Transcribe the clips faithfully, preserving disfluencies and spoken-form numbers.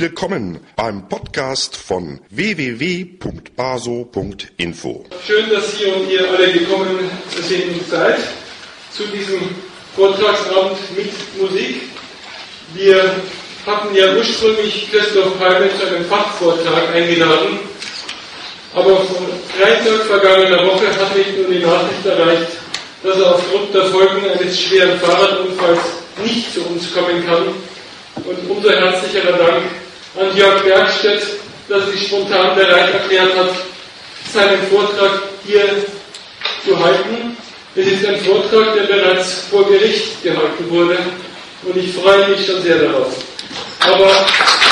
Willkommen beim Podcast von w w w punkt baso punkt info. Schön, dass Sie und ihr alle gekommen sind seid zu diesem Vortragsabend mit Musik. Wir hatten ja ursprünglich Christoph Palmer zu einem Fachvortrag eingeladen, aber vom Freitag vergangener Woche hat mich nur die Nachricht erreicht, dass er aufgrund der Folgen eines schweren Fahrradunfalls nicht zu uns kommen kann. Und unser herzlicher Dank an Jörg Bergstedt, dass er sich spontan bereit erklärt hat, seinen Vortrag hier zu halten. Es ist ein Vortrag, der bereits vor Gericht gehalten wurde und ich freue mich schon sehr darauf. Aber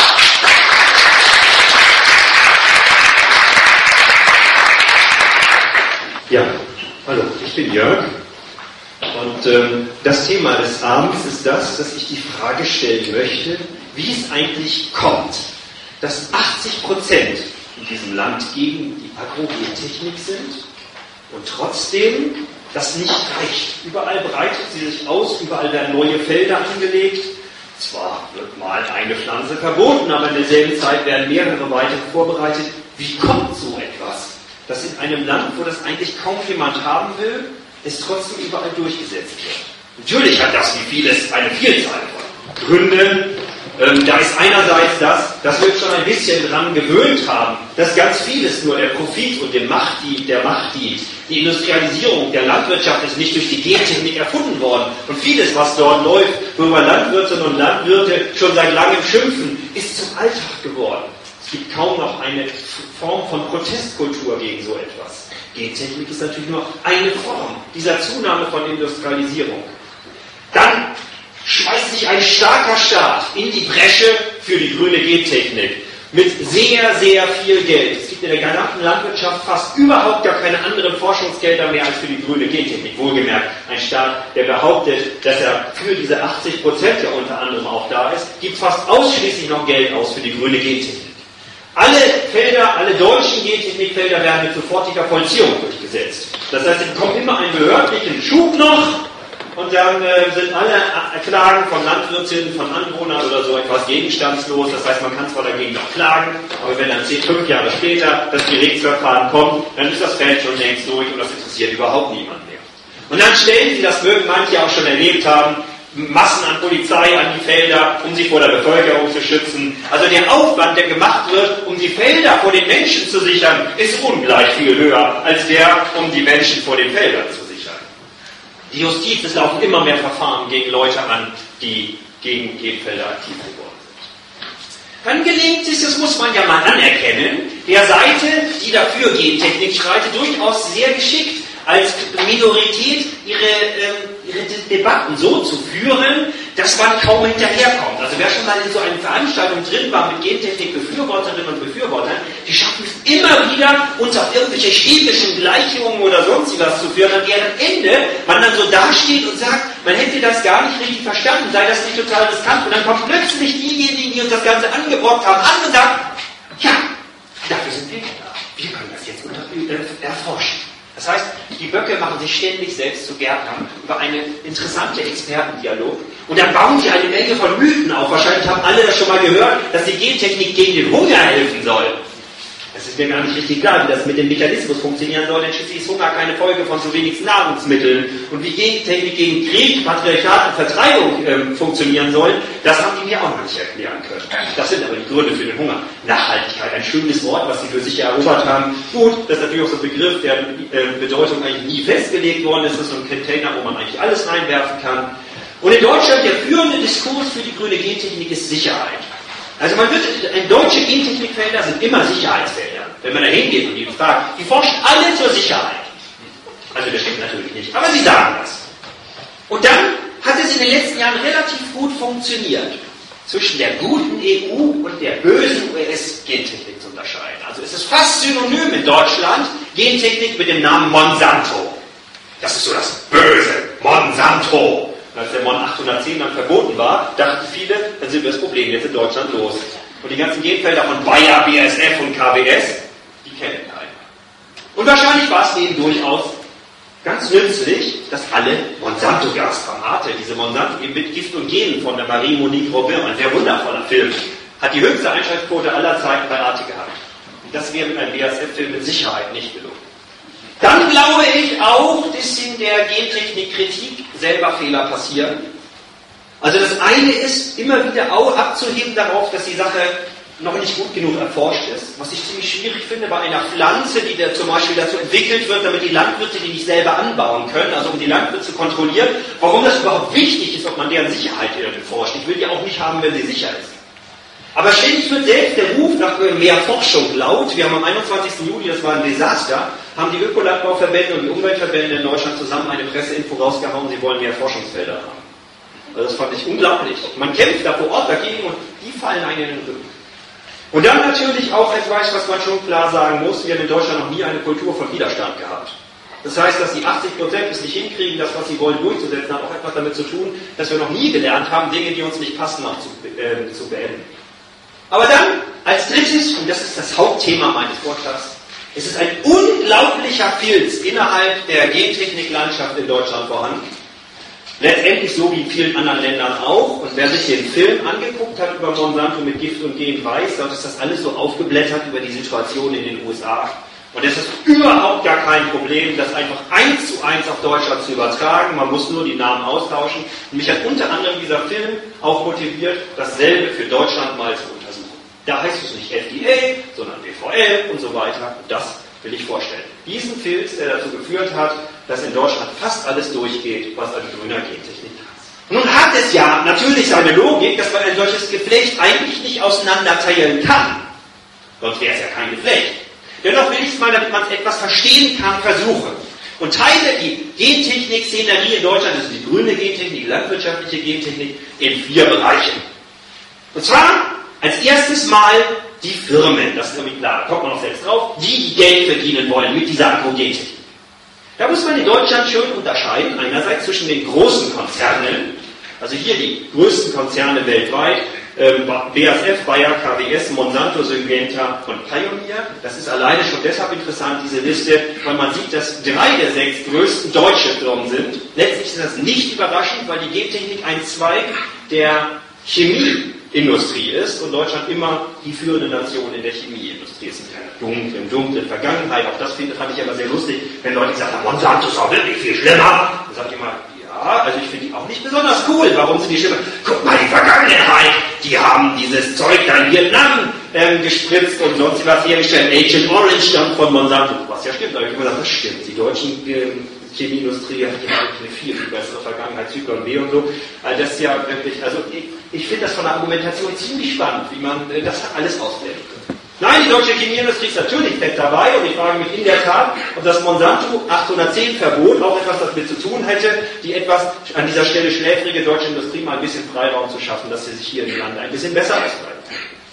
ja, hallo, ich bin Jörg. Und ähm, das Thema des Abends ist das, dass ich die Frage stellen möchte, wie es eigentlich kommt, dass achtzig Prozent in diesem Land gegen die Agrogentechnik sind und trotzdem das nicht reicht. Überall breitet sie sich aus, überall werden neue Felder angelegt. Zwar wird mal eine Pflanze verboten, aber in derselben Zeit werden mehrere weitere vorbereitet. Wie kommt so etwas, dass in einem Land, wo das eigentlich kaum jemand haben will, es trotzdem überall durchgesetzt wird? Natürlich hat das wie vieles eine Vielzahl von Gründen. Ähm, da ist einerseits das, dass wir uns schon ein bisschen dran gewöhnt haben, dass ganz vieles nur der Profit und der Macht dient, der Macht dient. Die Industrialisierung der Landwirtschaft ist nicht durch die Gentechnik erfunden worden. Und vieles, was dort läuft, worüber Landwirtinnen und Landwirte schon seit langem schimpfen, ist zum Alltag geworden. Es gibt kaum noch eine Form von Protestkultur gegen so etwas. Gentechnik ist natürlich nur eine Form dieser Zunahme von Industrialisierung. Dann schmeißt sich ein starker Staat in die Bresche für die grüne Gentechnik mit sehr, sehr viel Geld. Es gibt in der gesamten Landwirtschaft fast überhaupt gar keine anderen Forschungsgelder mehr als für die grüne Gentechnik. Wohlgemerkt, ein Staat, der behauptet, dass er für diese achtzig Prozent, ja unter anderem auch da ist, gibt fast ausschließlich noch Geld aus für die grüne Gentechnik. Alle Felder, alle deutschen Gentechnikfelder werden mit sofortiger Vollziehung durchgesetzt. Das heißt, es kommt immer einen behördlichen Schub noch und dann äh, sind alle Klagen von Landwirtinnen, von Anwohnern oder so etwas gegenstandslos. Das heißt, man kann zwar dagegen noch klagen, aber wenn dann zehn, fünf Jahre später das Gerichtsverfahren kommt, dann ist das Feld schon längst durch und das interessiert überhaupt niemand mehr. Und dann stellen sie, das mögen manche auch schon erlebt haben, Massen an Polizei an die Felder, um sie vor der Bevölkerung zu schützen. Also der Aufwand, der gemacht wird, um die Felder vor den Menschen zu sichern, ist ungleich viel höher, als der, um die Menschen vor den Feldern zu sichern. Die Justiz, es laufen immer mehr Verfahren gegen Leute an, die gegen Genfelder aktiv geworden sind. Dann gelingt es, das muss man ja mal anerkennen, der Seite, die dafür Gentechnik schreitet, durchaus sehr geschickt, als Minorität ihre, ähm, ihre De- Debatten so zu führen, dass man kaum hinterherkommt. Also wer schon mal in so einer Veranstaltung drin war mit Gentechnik-Befürworterinnen und Befürwortern, die schaffen es immer wieder, uns auf irgendwelche chemischen Gleichungen oder sonst was zu führen, an deren Ende man dann so dasteht und sagt, man hätte das gar nicht richtig verstanden, sei das nicht total riskant. Und dann kommen plötzlich diejenigen, die uns das Ganze angebrockt haben, an und sagen, ja, dafür sind wir da. Wir können das jetzt unter, äh, erforschen. Das heißt, die Böcke machen sich ständig selbst zu Gärtnern über einen interessanten Expertendialog und dann bauen sie eine Menge von Mythen auf. Wahrscheinlich haben alle das schon mal gehört, dass die Gentechnik gegen den Hunger helfen soll. Das ist mir gar nicht richtig klar, wie das mit dem Mechanismus funktionieren soll, denn schließlich ist Hunger keine Folge von zu wenig Nahrungsmitteln. Und wie Gentechnik gegen Krieg, Patriarchat und Vertreibung ähm, funktionieren soll, das haben die mir auch noch nicht erklären können. Das sind aber die Gründe für den Hunger. Nachhaltigkeit, ein schönes Wort, was sie für sich erobert haben. Gut, das ist natürlich auch so ein Begriff, der äh, Bedeutung eigentlich nie festgelegt worden ist. Das ist so ein Container, wo man eigentlich alles reinwerfen kann. Und in Deutschland der führende Diskurs für die grüne Gentechnik ist Sicherheit. Also man wird, in deutsche Gentechnikfelder sind immer Sicherheitsfelder. Wenn man da hingeht und die fragt, die forschen alle zur Sicherheit. Also das stimmt natürlich nicht, aber sie sagen das. Und dann hat es in den letzten Jahren relativ gut funktioniert, zwischen der guten E U und der bösen U S-Gentechnik zu unterscheiden. Also es ist fast synonym in Deutschland, Gentechnik mit dem Namen Monsanto. Das ist so das Böse, Monsanto. Als der Mon achthundertzehn dann verboten war, dachten viele, dann sind wir das Problem jetzt in Deutschland los. Und die ganzen Genfelder von Bayer, B A S F und K W S, die kennen keiner. Und wahrscheinlich war es denen durchaus ganz nützlich, dass alle Monsanto-Gasgranate, diese Monsanto mit Gift und Genen von der Marie-Monique Robin, ein sehr wundervoller Film, hat die höchste Einschaltquote aller Zeiten bei Arte gehabt. Und das wäre mit einem B A S F-Film mit Sicherheit nicht gelungen. Dann glaube ich auch, dass in der Gentechnik-Kritik selber Fehler passieren. Also das eine ist, immer wieder auch abzuheben darauf, dass die Sache noch nicht gut genug erforscht ist. Was ich ziemlich schwierig finde bei einer Pflanze, die da zum Beispiel dazu entwickelt wird, damit die Landwirte die nicht selber anbauen können, also um die Landwirte zu kontrollieren, warum das überhaupt wichtig ist, ob man deren Sicherheit forscht. Ich will die auch nicht haben, wenn sie sicher ist. Aber ständig wird selbst der Ruf nach mehr Forschung laut. Wir haben am einundzwanzigsten Juli, das war ein Desaster, haben die Ökolandbauverbände und die Umweltverbände in Deutschland zusammen eine Presseinfo rausgehauen, sie wollen mehr Forschungsfelder haben. Also das fand ich unglaublich. Man kämpft da vor Ort dagegen und die fallen einem in den Rücken. Und dann natürlich auch etwas, was man schon klar sagen muss, wir haben in Deutschland noch nie eine Kultur von Widerstand gehabt. Das heißt, dass die achtzig Prozent es nicht hinkriegen, das, was sie wollen, durchzusetzen, hat auch etwas damit zu tun, dass wir noch nie gelernt haben, Dinge, die uns nicht passen, auch zu, äh, zu beenden. Aber dann, als drittes, und das ist das Hauptthema meines Vortrags, es ist ein unglaublicher Filz innerhalb der Gentechniklandschaft in Deutschland vorhanden. Letztendlich so wie in vielen anderen Ländern auch. Und wer sich den Film angeguckt hat über Monsanto mit Gift und Gen weiß, dort ist das alles so aufgeblättert über die Situation in den U S A. Und es ist überhaupt gar kein Problem, das einfach eins zu eins auf Deutschland zu übertragen. Man muss nur die Namen austauschen. Und mich hat unter anderem dieser Film auch motiviert, dasselbe für Deutschland mal zu untersuchen. Da heißt es nicht F D A, sondern B V L und so weiter. Und das will ich vorstellen. Diesen Filz, der dazu geführt hat, dass in Deutschland fast alles durchgeht, was an grüner Gentechnik ist. Nun hat es ja natürlich seine Logik, dass man ein solches Geflecht eigentlich nicht auseinanderteilen kann. Sonst wäre es ja kein Geflecht. Dennoch will ich es mal, damit man es etwas verstehen kann, versuchen. Und teile die Gentechnik-Szenerie in Deutschland, also die grüne Gentechnik, die landwirtschaftliche Gentechnik, in vier Bereiche. Und zwar als erstes mal die Firmen, das ist irgendwie klar, da kommt man noch selbst drauf, die, die Geld verdienen wollen mit dieser Agrogentechnik. Da muss man in Deutschland schön unterscheiden, einerseits zwischen den großen Konzernen, also hier die größten Konzerne weltweit, ähm, B A S F, Bayer, K W S, Monsanto, Syngenta und Pioneer. Das ist alleine schon deshalb interessant, diese Liste, weil man sieht, dass drei der sechs größten deutsche Firmen sind. Letztlich ist das nicht überraschend, weil die Gentechnik ein Zweig der Chemieindustrie ist und Deutschland immer die führende Nation in der Chemieindustrie ist. Mit einer dunklen, dunklen Vergangenheit. Auch das finde, fand ich aber sehr lustig, wenn Leute sagen, Monsanto ist auch wirklich viel schlimmer. Dann sage ich immer, ja, also ich finde die auch nicht besonders cool. Warum sind die schlimmer? Guck mal, die Vergangenheit. Die haben dieses Zeug da in Vietnam ähm, gespritzt und sonst was hergestellt. Agent Orange stammt von Monsanto. Was ja stimmt, da habe ich immer gesagt, das stimmt. Die deutschen ähm, Chemieindustrie hat ja eine viel, viel bessere Vergangenheit, Zyklon B und so. Also das ist ja wirklich, also ich, ich finde das von der Argumentation ziemlich spannend, wie man äh, das alles ausblenden kann. Nein, die deutsche Chemieindustrie ist natürlich fett dabei und ich frage mich in der Tat, ob das Monsanto achthundertzehn Verbot auch etwas damit zu tun hätte, die etwas an dieser Stelle schläfrige deutsche Industrie mal ein bisschen Freiraum zu schaffen, dass sie sich hier im Land ein bisschen besser ausbreiten.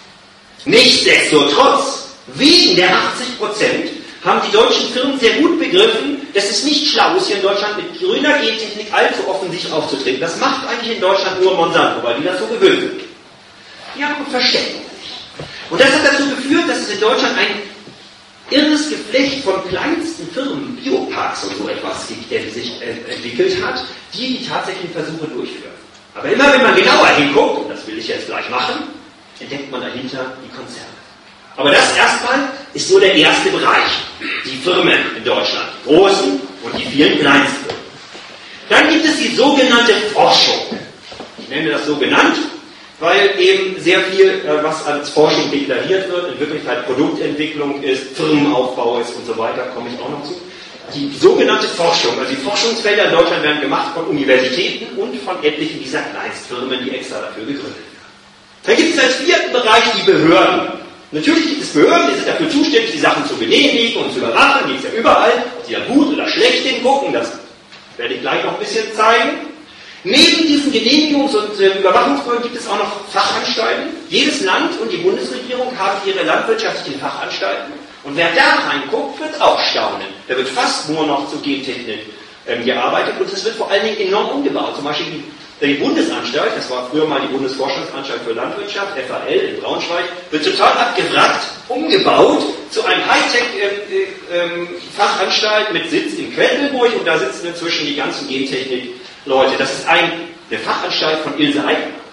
Nichtsdestotrotz, wegen der achtzig Prozent haben die deutschen Firmen sehr gut begriffen, dass es nicht schlau ist, hier in Deutschland mit grüner Gentechnik allzu offensichtlich aufzutreten. Das macht eigentlich in Deutschland nur Monsanto, weil die das so gewöhnt sind. Die haben Verständnis. Und das hat dazu geführt, dass es in Deutschland ein irres Geflecht von kleinsten Firmen, Bioparks und so etwas gibt, der sich äh, entwickelt hat, die die tatsächlichen Versuche durchführen. Aber immer wenn man genauer hinguckt, und das will ich jetzt gleich machen, entdeckt man dahinter die Konzerne. Aber das erstmal ist so der erste Bereich, die Firmen in Deutschland, die großen und die vielen Kleinstfirmen. Dann gibt es die sogenannte Forschung. Ich nenne das so genannt, weil eben sehr viel, was als Forschung deklariert wird, in Wirklichkeit Produktentwicklung ist, Firmenaufbau ist und so weiter, komme ich auch noch zu. Die sogenannte Forschung, also die Forschungsfelder in Deutschland werden gemacht von Universitäten und von etlichen dieser Kleinstfirmen, die extra dafür gegründet werden. Dann gibt es als vierten Bereich die Behörden. Natürlich gibt es Behörden, die sind dafür zuständig, die Sachen zu genehmigen und zu überwachen, die gibt es ja überall, ob die da gut oder schlecht hingucken, das werde ich gleich noch ein bisschen zeigen. Neben diesen Genehmigungs- und äh, Überwachungsbehörden gibt es auch noch Fachanstalten. Jedes Land und die Bundesregierung haben ihre landwirtschaftlichen Fachanstalten. Und wer da reinguckt, wird auch staunen. Da wird fast nur noch zu Gentechnik ähm, gearbeitet und es wird vor allen Dingen enorm umgebaut. Zum Beispiel die, die Bundesanstalt, das war früher mal die Bundesforschungsanstalt für Landwirtschaft, F A L in Braunschweig, wird total abgewrackt, umgebaut zu einem Hightech-Fachanstalt äh, äh, mit Sitz in Quedlinburg und da sitzen inzwischen die ganzen Gentechnik Leute, das ist ein, eine Fachanstalt von Ilse Aigner.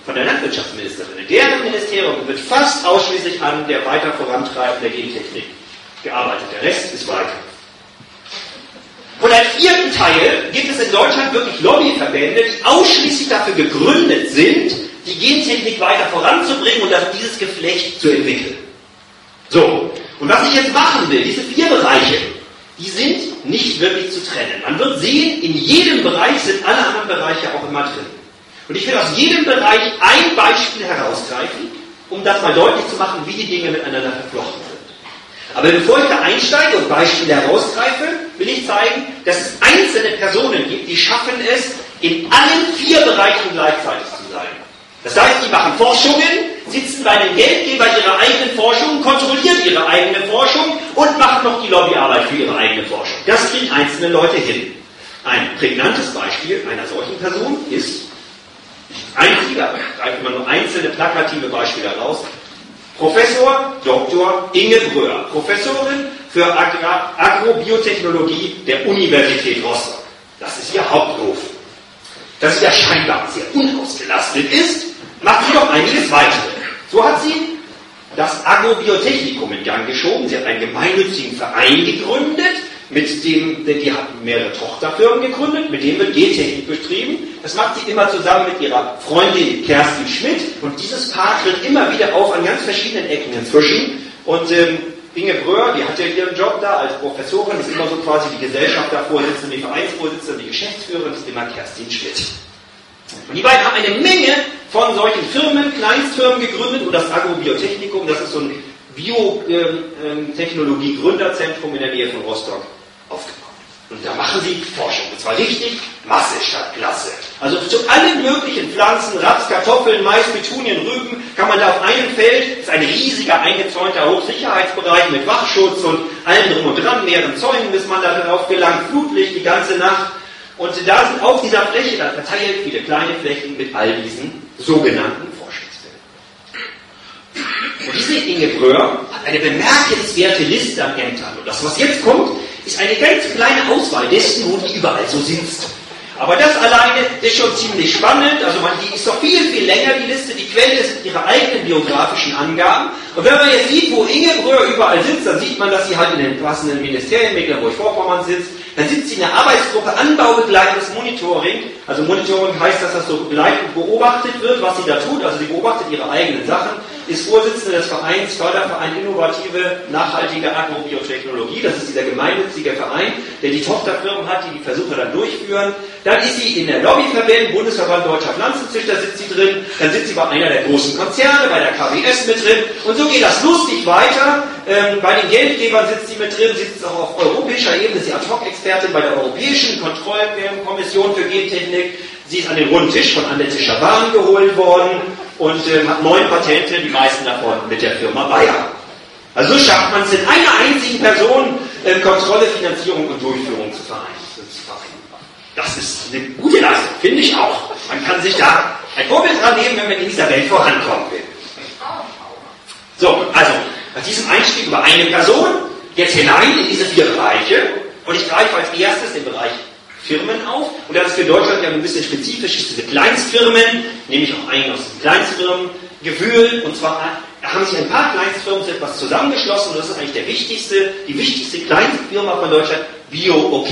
von der Landwirtschaftsministerin. In deren Ministerium wird fast ausschließlich an der weiter Vorantreiben der Gentechnik gearbeitet. Der Rest ist weiter. Und als vierten Teil gibt es in Deutschland wirklich Lobbyverbände, die ausschließlich dafür gegründet sind, die Gentechnik weiter voranzubringen und dieses Geflecht zu entwickeln. So, und was ich jetzt machen will, diese vier Bereiche, die sind nicht wirklich zu trennen. Man wird sehen, in jedem Bereich sind alle anderen Bereiche auch immer drin. Und ich will aus jedem Bereich ein Beispiel herausgreifen, um das mal deutlich zu machen, wie die Dinge miteinander verflochten sind. Aber bevor ich da einsteige und Beispiele herausgreife, will ich zeigen, dass es einzelne Personen gibt, die schaffen es, in allen vier Bereichen gleichzeitig zu sein. Das heißt, die machen Forschungen, sitzen bei den Geldgebern ihrer eigenen Forschung, kontrollieren ihre eigene Forschung und machen noch die Lobbyarbeit für ihre eigene Forschung. Das kriegen einzelne Leute hin. Ein prägnantes Beispiel einer solchen Person ist ein Flieger. Greifen wir nur einzelne plakative Beispiele heraus. Professor Doktor Inge Bröhr, Professorin für Agrar- Agrobiotechnologie der Universität Rostock. Das ist ihr Hauptberuf. Dass sie ja scheinbar sehr unausgelastet ist, macht sie doch einiges weitere. So hat sie das Agrobiotechnikum in Gang geschoben. Sie hat einen gemeinnützigen Verein gegründet, mit dem, die hat mehrere Tochterfirmen gegründet, mit dem wird Gentechnik betrieben. Das macht sie immer zusammen mit ihrer Freundin Kerstin Schmidt und dieses Paar tritt immer wieder auf an ganz verschiedenen Ecken inzwischen. Und ähm, Inge Bröhr, die hat ja ihren Job da als Professorin, ist immer so quasi die Gesellschaftervorsitzende, die Vereinsvorsitzende, die Geschäftsführerin ist immer Kerstin Schmidt. Und die beiden haben eine Menge von solchen Firmen, Kleinstfirmen gegründet und das Agrobiotechnikum, das ist so ein Biotechnologie-Gründerzentrum in der Nähe von Rostock aufgebaut. Und da machen sie Forschung. Und zwar richtig Masse statt Klasse. Also zu allen möglichen Pflanzen, Raps, Kartoffeln, Mais, Petunien, Rüben, kann man da auf einem Feld, das ist ein riesiger eingezäunter Hochsicherheitsbereich mit Wachschutz und allem drum und dran, mehreren Zäunen, bis man da darauf gelangt, Flutlicht die ganze Nacht. Und da sind auf dieser Fläche dann verteilt viele kleine Flächen mit all diesen sogenannten Forschungsfeldern. Und diese Inge Bröhr hat eine bemerkenswerte Liste an Ämtern. Und das, was jetzt kommt, ist eine ganz kleine Auswahl dessen, wo die überall so sitzt. Aber das alleine ist schon ziemlich spannend. Also man, die ist doch viel, viel länger, die Liste. Die Quelle sind ihre eigenen biografischen Angaben. Und wenn man jetzt sieht, wo Inge Bröhr überall sitzt, dann sieht man, dass sie halt in den passenden Ministerien, Mecklenburg-Vorpommern sitzt. Dann sitzt sie in der Arbeitsgruppe Anbaubegleitendes Monitoring. Also Monitoring heißt, dass das so begleitend beobachtet wird, was sie da tut. Also sie beobachtet ihre eigenen Sachen. Ist Vorsitzende des Vereins Förderverein Innovative Nachhaltige Agrobiotechnologie. Das ist dieser gemeinnützige Verein, der die Tochterfirmen hat, die die Versuche dann durchführen. Dann ist sie in der Lobbyverband, Bundesverband Deutscher Pflanzenzüchter sitzt sie drin. Dann sitzt sie bei einer der großen Konzerne, bei der K W S mit drin. Und so geht das lustig weiter. Ähm, bei den Geldgebern sitzt sie mit drin, sitzt auch auf europäischer Ebene, ist sie Ad-Hoc-Expertin bei der Europäischen Kontrollkommission für Gentechnik. Sie ist an den runden Tisch von Annette Schaban geholt worden und ähm, hat neun Patente, die meisten davon mit der Firma Bayer. Also so schafft man es in einer einzigen Person, ähm, Kontrolle, Finanzierung und Durchführung zu vereinen. Das ist eine gute Leistung, finde ich auch. Man kann sich da ein Vorbild dran nehmen, wenn man in dieser Welt vorankommen will. So, also nach diesem Einstieg über eine Person, jetzt hinein in diese vier Bereiche. Und ich greife als erstes den Bereich Firmen auf. Und das ist für Deutschland ja ein bisschen spezifisch, ist diese Kleinstfirmen, nehme ich auch einen aus den Kleinstfirmen gewühlt. Und zwar haben sich ein paar Kleinstfirmen zu etwas zusammengeschlossen. Und das ist eigentlich der wichtigste, die wichtigste Kleinstfirma von Deutschland, Bio-OK.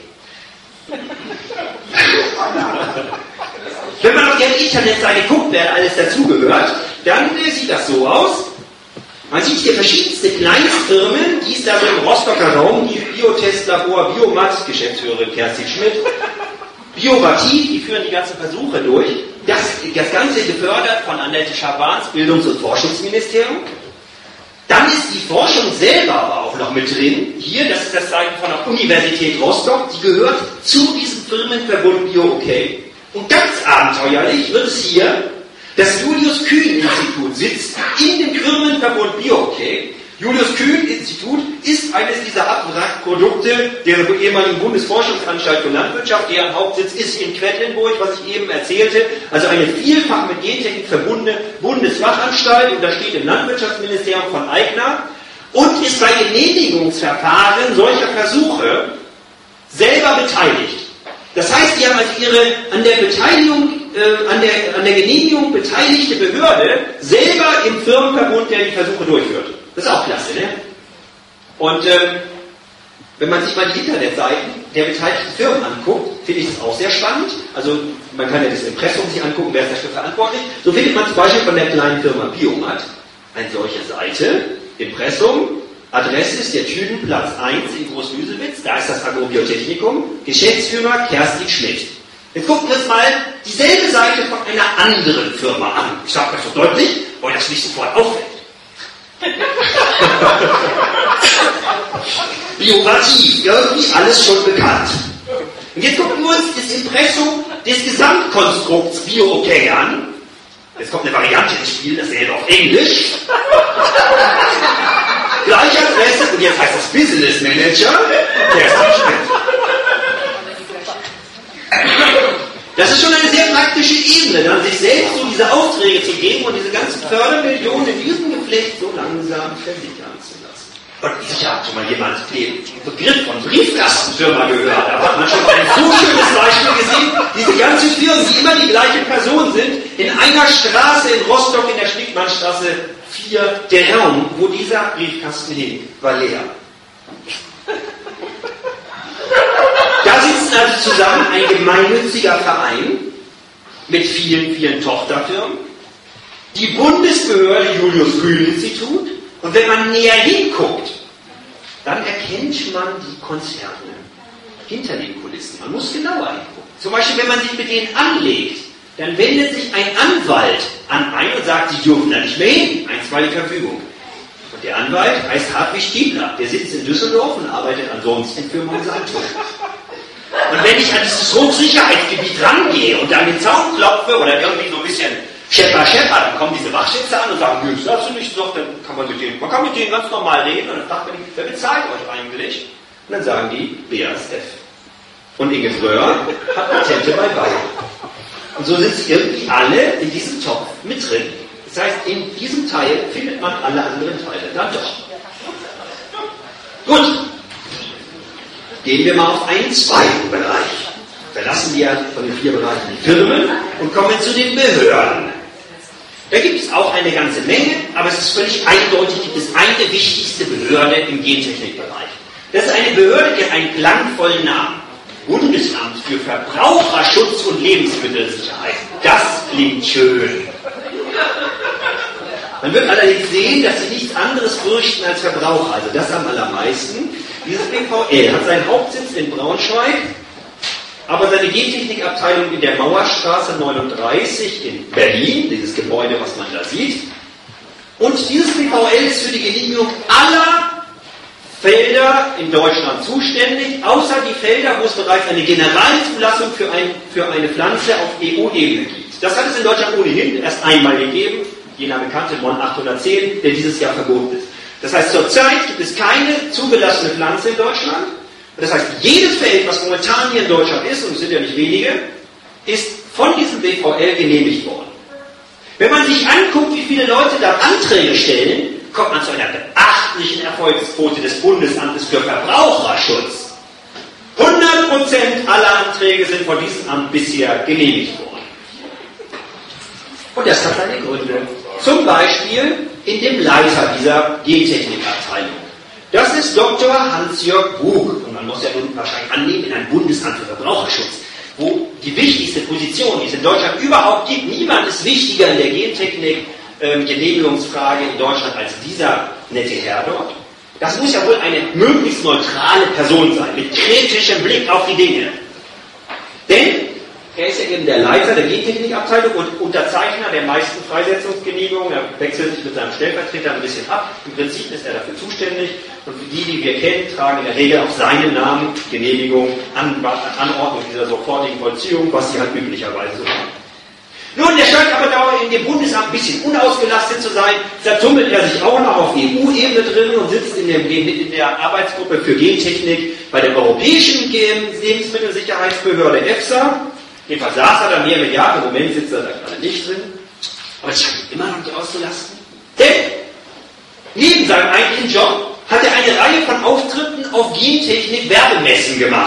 Wenn man auf der Internetseite guckt, wer alles dazugehört, dann sieht das so aus. Man sieht hier verschiedenste Kleinstfirmen, die ist da so im Rostocker Raum, die Biotestlabor, Biomat, Geschäftsführerin Kerstin Schmidt, Biobativ, die führen die ganzen Versuche durch. Das, das Ganze gefördert von Annette Schabans Bildungs- und Forschungsministerium. Dann ist die Forschung selber aber auch noch mit drin. Hier, das ist das Zeichen von der Universität Rostock, die gehört zu diesem Firmenverbund Bio-OK. Und ganz abenteuerlich wird es hier das Julius-Kühn-Institut sitzt in dem Firmenverbund Bio-OK. Julius-Kühn-Institut ist eines dieser Abwrackprodukte der ehemaligen Bundesforschungsanstalt für Landwirtschaft. Deren Hauptsitz ist in Quedlinburg, was ich eben erzählte. Also eine vielfach mit Gentechnik verbundene Bundesfachanstalt. Und da steht im Landwirtschaftsministerium von Aigner. Und ist bei Genehmigungsverfahren solcher Versuche selber beteiligt. Das heißt, die haben also ihre, an der Beteiligung äh, äh, an, der, an der Genehmigung beteiligte Behörde selber im Firmenverbund, der die Versuche durchführt. Das ist auch klasse, ne? Und ähm, wenn man sich mal die Internetseiten der beteiligten Firmen anguckt, finde ich das auch sehr spannend. Also man kann ja das Impressum sich angucken, wer ist dafür verantwortlich. So findet man zum Beispiel von der kleinen Firma Biomat eine solche Seite, Impressum, Adresse ist der Tüdenplatz eins in Großmüsewitz, da ist das Agrobiotechnikum, Geschäftsführer Kerstin Schmidt. Jetzt gucken wir uns mal dieselbe Seite von einer anderen Firma an. Ich sage das so deutlich, weil das nicht sofort auffällt. Biographie, irgendwie alles schon bekannt. Und jetzt gucken wir uns das Impressum des Gesamtkonstrukts Bio-OK an. Jetzt kommt eine Variante ins Spiel, dasselbe auf Englisch. Gleiche Adresse, und jetzt heißt das Business Manager. Das ist schon eine sehr praktische Ebene, dann sich selbst so diese Aufträge zu geben und diese ganzen Fördermillionen in diesem Geflecht so langsam versickern zu lassen. Und sicher hat schon mal jemand den Begriff von Briefkastenfirma gehört. Da hat man schon ein so schönes Beispiel gesehen. Diese ganzen Firmen, die immer die gleiche Person sind, in einer Straße in Rostock, in der Stickmannstraße vier, der Raum, wo dieser Briefkasten hing, war leer. Da sitzen also zusammen ein gemeinnütziger Verein mit vielen, vielen Tochterfirmen, die Bundesbehörde Julius-Kühn-Institut, und wenn man näher hinguckt, dann erkennt man die Konzerne hinter den Kulissen. Man muss genauer hingucken. Zum Beispiel, wenn man sich mit denen anlegt, dann wendet sich ein Anwalt an einen und sagt, sie dürfen da nicht mehr hin, einstweilige Verfügung. Und der Anwalt heißt Hartwig Stiebler, der sitzt in Düsseldorf und arbeitet ansonsten für Monsanto. Und wenn ich an dieses Hochsicherheitsgebiet rangehe und an den Zaun klopfe oder irgendwie so ein bisschen Schepper, Schepper, dann kommen diese Wachschützer an und sagen, nö, das hast du nicht gesagt, dann kann man mit denen, man kann mit denen ganz normal reden und dann fragt man die, wer bezahlt euch eigentlich? Und dann sagen die, B A S F. Und Inge Fröhr hat Patente bei Bayer. Und so sind sie irgendwie alle in diesem Topf mit drin. Das heißt, in diesem Teil findet man alle anderen Teile dann doch. Gut. Gehen wir mal auf einen zweiten Bereich. Verlassen wir von den vier Bereichen die Firmen und kommen zu den Behörden. Da gibt es auch eine ganze Menge, aber es ist völlig eindeutig, gibt es eine wichtigste Behörde im Gentechnikbereich. Das ist eine Behörde, die hat einen klangvollen Namen. Bundesamt für Verbraucherschutz und Lebensmittelsicherheit. Das klingt schön. Man wird allerdings sehen, dass sie nichts anderes fürchten als Verbraucher, also das am allermeisten. Dieses B V L hat seinen Hauptsitz in Braunschweig, aber seine Gentechnikabteilung in der Mauerstraße neununddreißig in Berlin, dieses Gebäude, was man da sieht. Und dieses B V L ist für die Genehmigung aller Felder in Deutschland zuständig, außer die Felder, wo es bereits eine Generalzulassung für, ein, für eine Pflanze auf E U-Ebene gibt. Das hat es in Deutschland ohnehin erst einmal gegeben, jener bekannte M O N achthundertzehn, der dieses Jahr verboten ist. Das heißt, zurzeit gibt es keine zugelassene Pflanze in Deutschland. Das heißt, jedes Feld, was momentan hier in Deutschland ist, und es sind ja nicht wenige, ist von diesem B V L genehmigt worden. Wenn man sich anguckt, wie viele Leute da Anträge stellen, kommt man zu einer beachtlichen Erfolgsquote des Bundesamtes für Verbraucherschutz. hundert Prozent aller Anträge sind von diesem Amt bisher genehmigt worden. Und das hat seine Gründe. Zum Beispiel in dem Leiter dieser Gentechnikabteilung. Das ist Doktor Hans-Jörg Bug. Und man muss ja nun wahrscheinlich annehmen, in einem Bundesamt für Verbraucherschutz, wo die wichtigste Position, die es in Deutschland überhaupt gibt, niemand ist wichtiger in der Gentechnik, ähm, Genehmigungsfrage in Deutschland als dieser nette Herr dort. Das muss ja wohl eine möglichst neutrale Person sein, mit kritischem Blick auf die Dinge. Denn er ist ja eben der Leiter der Gentechnikabteilung und Unterzeichner der meisten Freisetzungsgenehmigungen. Er wechselt sich mit seinem Stellvertreter ein bisschen ab. Im Prinzip ist er dafür zuständig. Und die, die wir kennen, tragen in der Regel auch seinen Namen, Genehmigung, An Anordnung dieser sofortigen Vollziehung, was sie halt üblicherweise so machen. Nun, der scheint aber da in dem Bundesamt ein bisschen unausgelastet zu sein. Da tummelt er sich auch noch auf E U-Ebene drin und sitzt in, dem, in der Arbeitsgruppe für Gentechnik bei der Europäischen Lebensmittelsicherheitsbehörde EFSA. Jedenfalls saß er da mehrere Jahre, im Moment sitzt er da gerade nicht drin. Aber es scheint ihn immer noch nicht auszulasten. Denn neben seinem eigentlichen Job hat er eine Reihe von Auftritten auf Gentechnik-Werbemessen gemacht.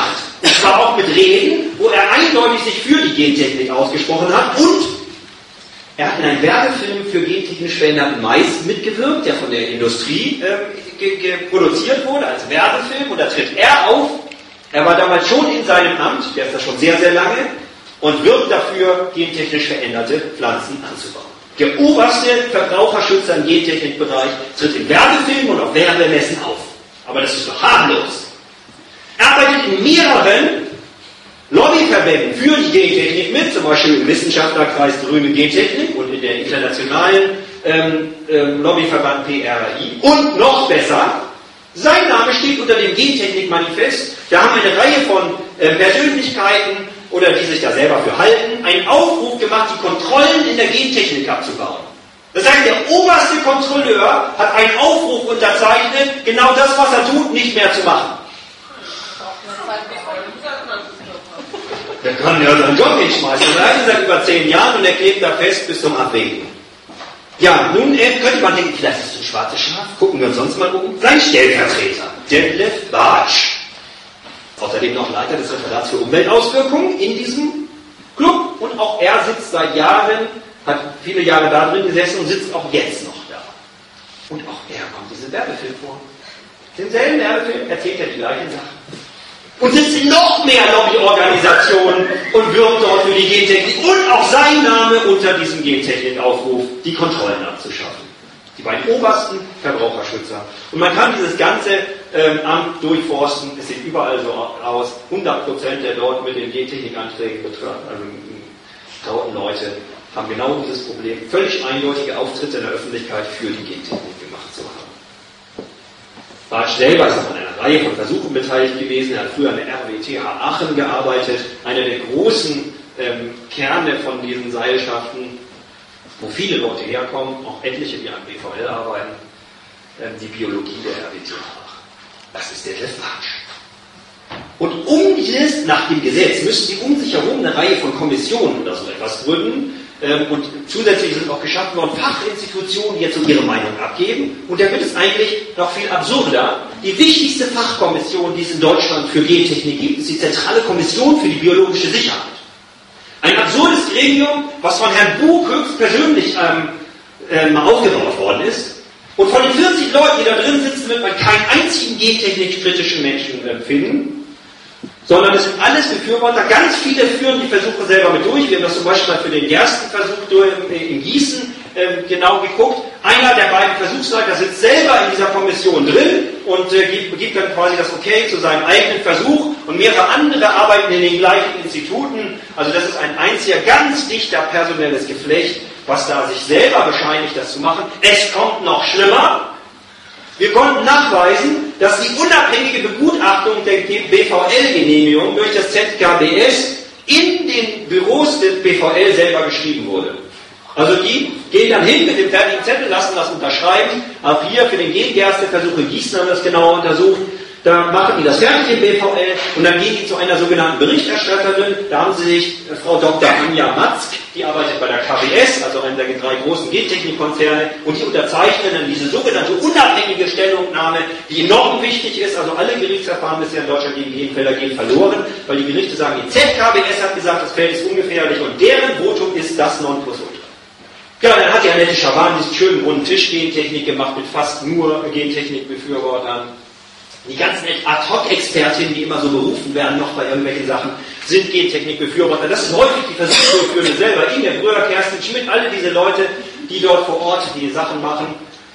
Und zwar auch mit Reden, wo er eindeutig sich für die Gentechnik ausgesprochen hat. Und er hat in einem Werbefilm für gentechnisch veränderten Mais mitgewirkt, der von der Industrie äh, ge- ge- produziert wurde, als Werbefilm. Und da tritt er auf. Er war damals schon in seinem Amt, der ist da schon sehr, sehr lange, und wirbt dafür, gentechnisch veränderte Pflanzen anzubauen. Der oberste Verbraucherschützer im Gentechnikbereich tritt in Werbefilmen und auf Werbemessen auf. Aber das ist doch harmlos. Er arbeitet in mehreren Lobbyverbänden für die Gentechnik mit, zum Beispiel im Wissenschaftlerkreis Grüne Gentechnik und in der internationalen ähm, ähm, Lobbyverband P R I. Und noch besser, sein Name steht unter dem Gentechnik-Manifest. Da haben eine Reihe von äh, Persönlichkeiten oder die sich da selber für halten, einen Aufruf gemacht, die Kontrollen in der Gentechnik abzubauen. Das heißt, der oberste Kontrolleur hat einen Aufruf unterzeichnet, genau das, was er tut, nicht mehr zu machen. Der kann ja seinen Job hinschmeißen. Er leidet seit über zehn Jahren und er klebt da fest bis zum Abwägen. Ja, nun äh, könnte man denken, vielleicht ist es ein schwarzes Schaf. Gucken wir uns sonst mal um. Sein Stellvertreter, Detlef Bartsch. Außerdem noch Leiter des Referats für Umweltauswirkungen in diesem Club. Und auch er sitzt seit Jahren, hat viele Jahre da drin gesessen und sitzt auch jetzt noch da. Und auch er kommt diesen Werbefilm vor. Denselben Werbefilm erzählt er die gleichen Sachen. Und sitzt in noch mehr Lobbyorganisationen und wirbt dort für die Gentechnik und auch sein Name unter diesem Gentechnik-Aufruf, die Kontrollen abzuschaffen. Die beiden obersten Verbraucherschützer. Und man kann dieses ganze ähm, Amt durchforsten. Es sieht überall so aus. hundert Prozent der dort mit den Gentechnik-Anträgen betrauten Leute haben genau dieses Problem, völlig eindeutige Auftritte in der Öffentlichkeit für die Gentechnik gemacht zu haben. Bartsch selber ist an einer Reihe von Versuchen beteiligt gewesen. Er hat früher an der R W T H Aachen gearbeitet, einer der großen ähm, Kerne von diesen Seilschaften, wo viele Leute herkommen, auch etliche, die an B V L arbeiten, ähm, die Biologie der R W T H Aachen. Das ist der Detlef Bartsch. Und um dieses, nach dem Gesetz, müssen sie um sich herum eine Reihe von Kommissionen oder so etwas gründen. Und zusätzlich sind auch geschaffen worden Fachinstitutionen, die jetzt so ihre Meinung abgeben. Und da wird es eigentlich noch viel absurder. Die wichtigste Fachkommission, die es in Deutschland für Gentechnik gibt, ist die Zentrale Kommission für die biologische Sicherheit. Ein absurdes Gremium, was von Herrn Buch höchstpersönlich ähm, ähm, aufgebaut worden ist. Und von den vierzig Leuten, die da drin sitzen, wird man keinen einzigen gentechnikkritischen Menschen äh, finden. Sondern es sind alles Befürworter. Ganz viele führen die Versuche selber mit durch. Wir haben das zum Beispiel mal für den Gerstenversuch in Gießen äh, genau geguckt. Einer der beiden Versuchsleiter sitzt selber in dieser Kommission drin und äh, gibt, gibt dann quasi das Okay zu seinem eigenen Versuch. Und mehrere andere arbeiten in den gleichen Instituten. Also das ist ein einziger, ganz dichter personelles Geflecht, was da sich selber bescheinigt, das zu machen. Es kommt noch schlimmer. Wir konnten nachweisen, dass die unabhängige Begutachtung der B V L-Genehmigung durch das Z K B S in den Büros des B V L selber geschrieben wurde. Also die gehen dann hin mit dem fertigen Zettel, lassen das unterschreiben. Auch hier für den Gengersteversuch in Gießen haben wir das genauer untersucht. Da machen die das fertig im B V L und dann gehen die zu einer sogenannten Berichterstatterin. Da haben sie sich äh, Frau Doktor Anja Matzk, die arbeitet bei der K B S, also einer der drei großen Gentechnikkonzerne, und die unterzeichnen dann diese sogenannte unabhängige Stellungnahme, die enorm wichtig ist. Also alle Gerichtsverfahren bisher in Deutschland gegen Genfelder gehen verloren, weil die Gerichte sagen, die Z K B S hat gesagt, das Feld ist ungefährlich und deren Votum ist das Nonplusultra. Ja, dann hat die Annette Schaban diesen schönen runden Tisch Gentechnik gemacht mit fast nur Gentechnikbefürwortern. Die ganzen Ad-Hoc-Expertinnen, die immer so berufen werden, noch bei irgendwelchen Sachen, sind Gentechnikbefürworter. Das sind häufig die Versuchsdurchführenden selber. Inge Bröer, Kerstin Schmidt, alle diese Leute, die dort vor Ort die Sachen machen.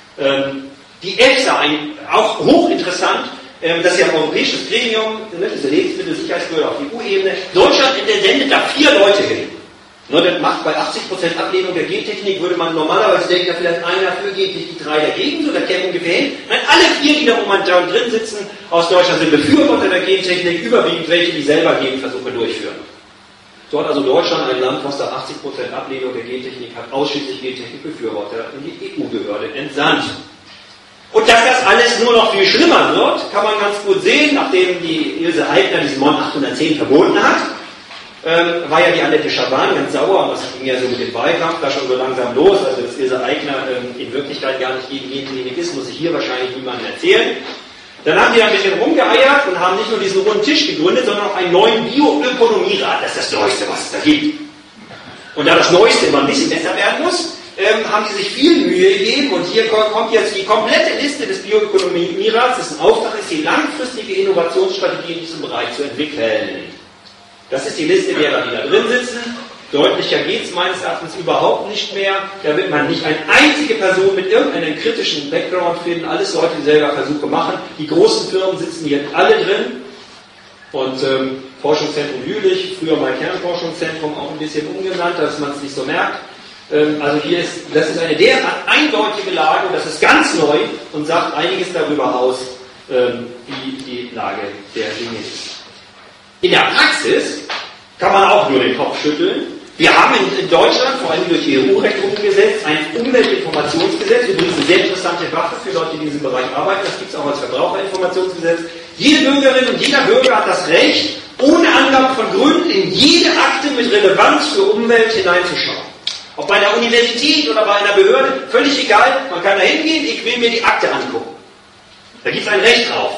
Die EFSA, auch hochinteressant, das ist ja ein europäisches Gremium, das ist eine Lebensmittelsicherheitsbehörde auf E U-Ebene. Deutschland sendet da vier Leute hin. Nur das macht bei achtzig Prozent Ablehnung der Gentechnik, würde man normalerweise denken, ja vielleicht einer für Gentechnik, die drei dagegen, so, da käme ungefähr hin. Nein, alle vier, die da momentan drin sitzen, aus Deutschland sind Befürworter der Gentechnik, überwiegend welche, die selber Genversuche durchführen. So hat also Deutschland ein Land, was da achtzig Prozent Ablehnung der Gentechnik hat, ausschließlich Gentechnikbefürworter in die E U-Behörde entsandt. Und dass das alles nur noch viel schlimmer wird, kann man ganz gut sehen, nachdem die Ilse Aigner diesen Mon achthundertzehn verboten hat. Ähm, war ja die Annette Schaban ganz sauer, und das ging ja so mit dem Wahlkampf da schon so langsam los, also dass Ilse Aigner ähm, in Wirklichkeit gar nicht gegen Gentechnik ist, muss ich hier wahrscheinlich niemandem erzählen. Dann haben die ein bisschen rumgeeiert und haben nicht nur diesen runden Tisch gegründet, sondern auch einen neuen Bioökonomierat. Das ist das Neueste, was es da gibt. Und da das Neueste immer ein bisschen besser werden muss, ähm, haben die sich viel Mühe gegeben. Und hier kommt jetzt die komplette Liste des Bioökonomierats. Das ist ein Auftrag, ist die langfristige Innovationsstrategie in diesem Bereich zu entwickeln. Das ist die Liste derer, die da drin sitzen. Deutlicher geht es meines Erachtens überhaupt nicht mehr. Da wird man nicht eine einzige Person mit irgendeinem kritischen Background finden. Alles Leute, die selber Versuche machen. Die großen Firmen sitzen hier alle drin. Und ähm, Forschungszentrum Jülich, früher mal Kernforschungszentrum, auch ein bisschen umgenannt, dass man es nicht so merkt. Ähm, also hier ist, das ist eine derart eindeutige Lage, das ist ganz neu und sagt einiges darüber aus, ähm, wie die Lage der Dinge ist. In der Praxis kann man auch nur den Kopf schütteln. Wir haben in, in Deutschland, vor allem durch E U-Recht umgesetzt, ein Umweltinformationsgesetz, übrigens eine sehr interessante Waffe für Leute, die in diesem Bereich arbeiten, das gibt es auch als Verbraucherinformationsgesetz. Jede Bürgerin und jeder Bürger hat das Recht, ohne Angabe von Gründen in jede Akte mit Relevanz für Umwelt hineinzuschauen. Ob bei einer Universität oder bei einer Behörde, völlig egal, man kann da hingehen, ich will mir die Akte angucken. Da gibt es ein Recht drauf.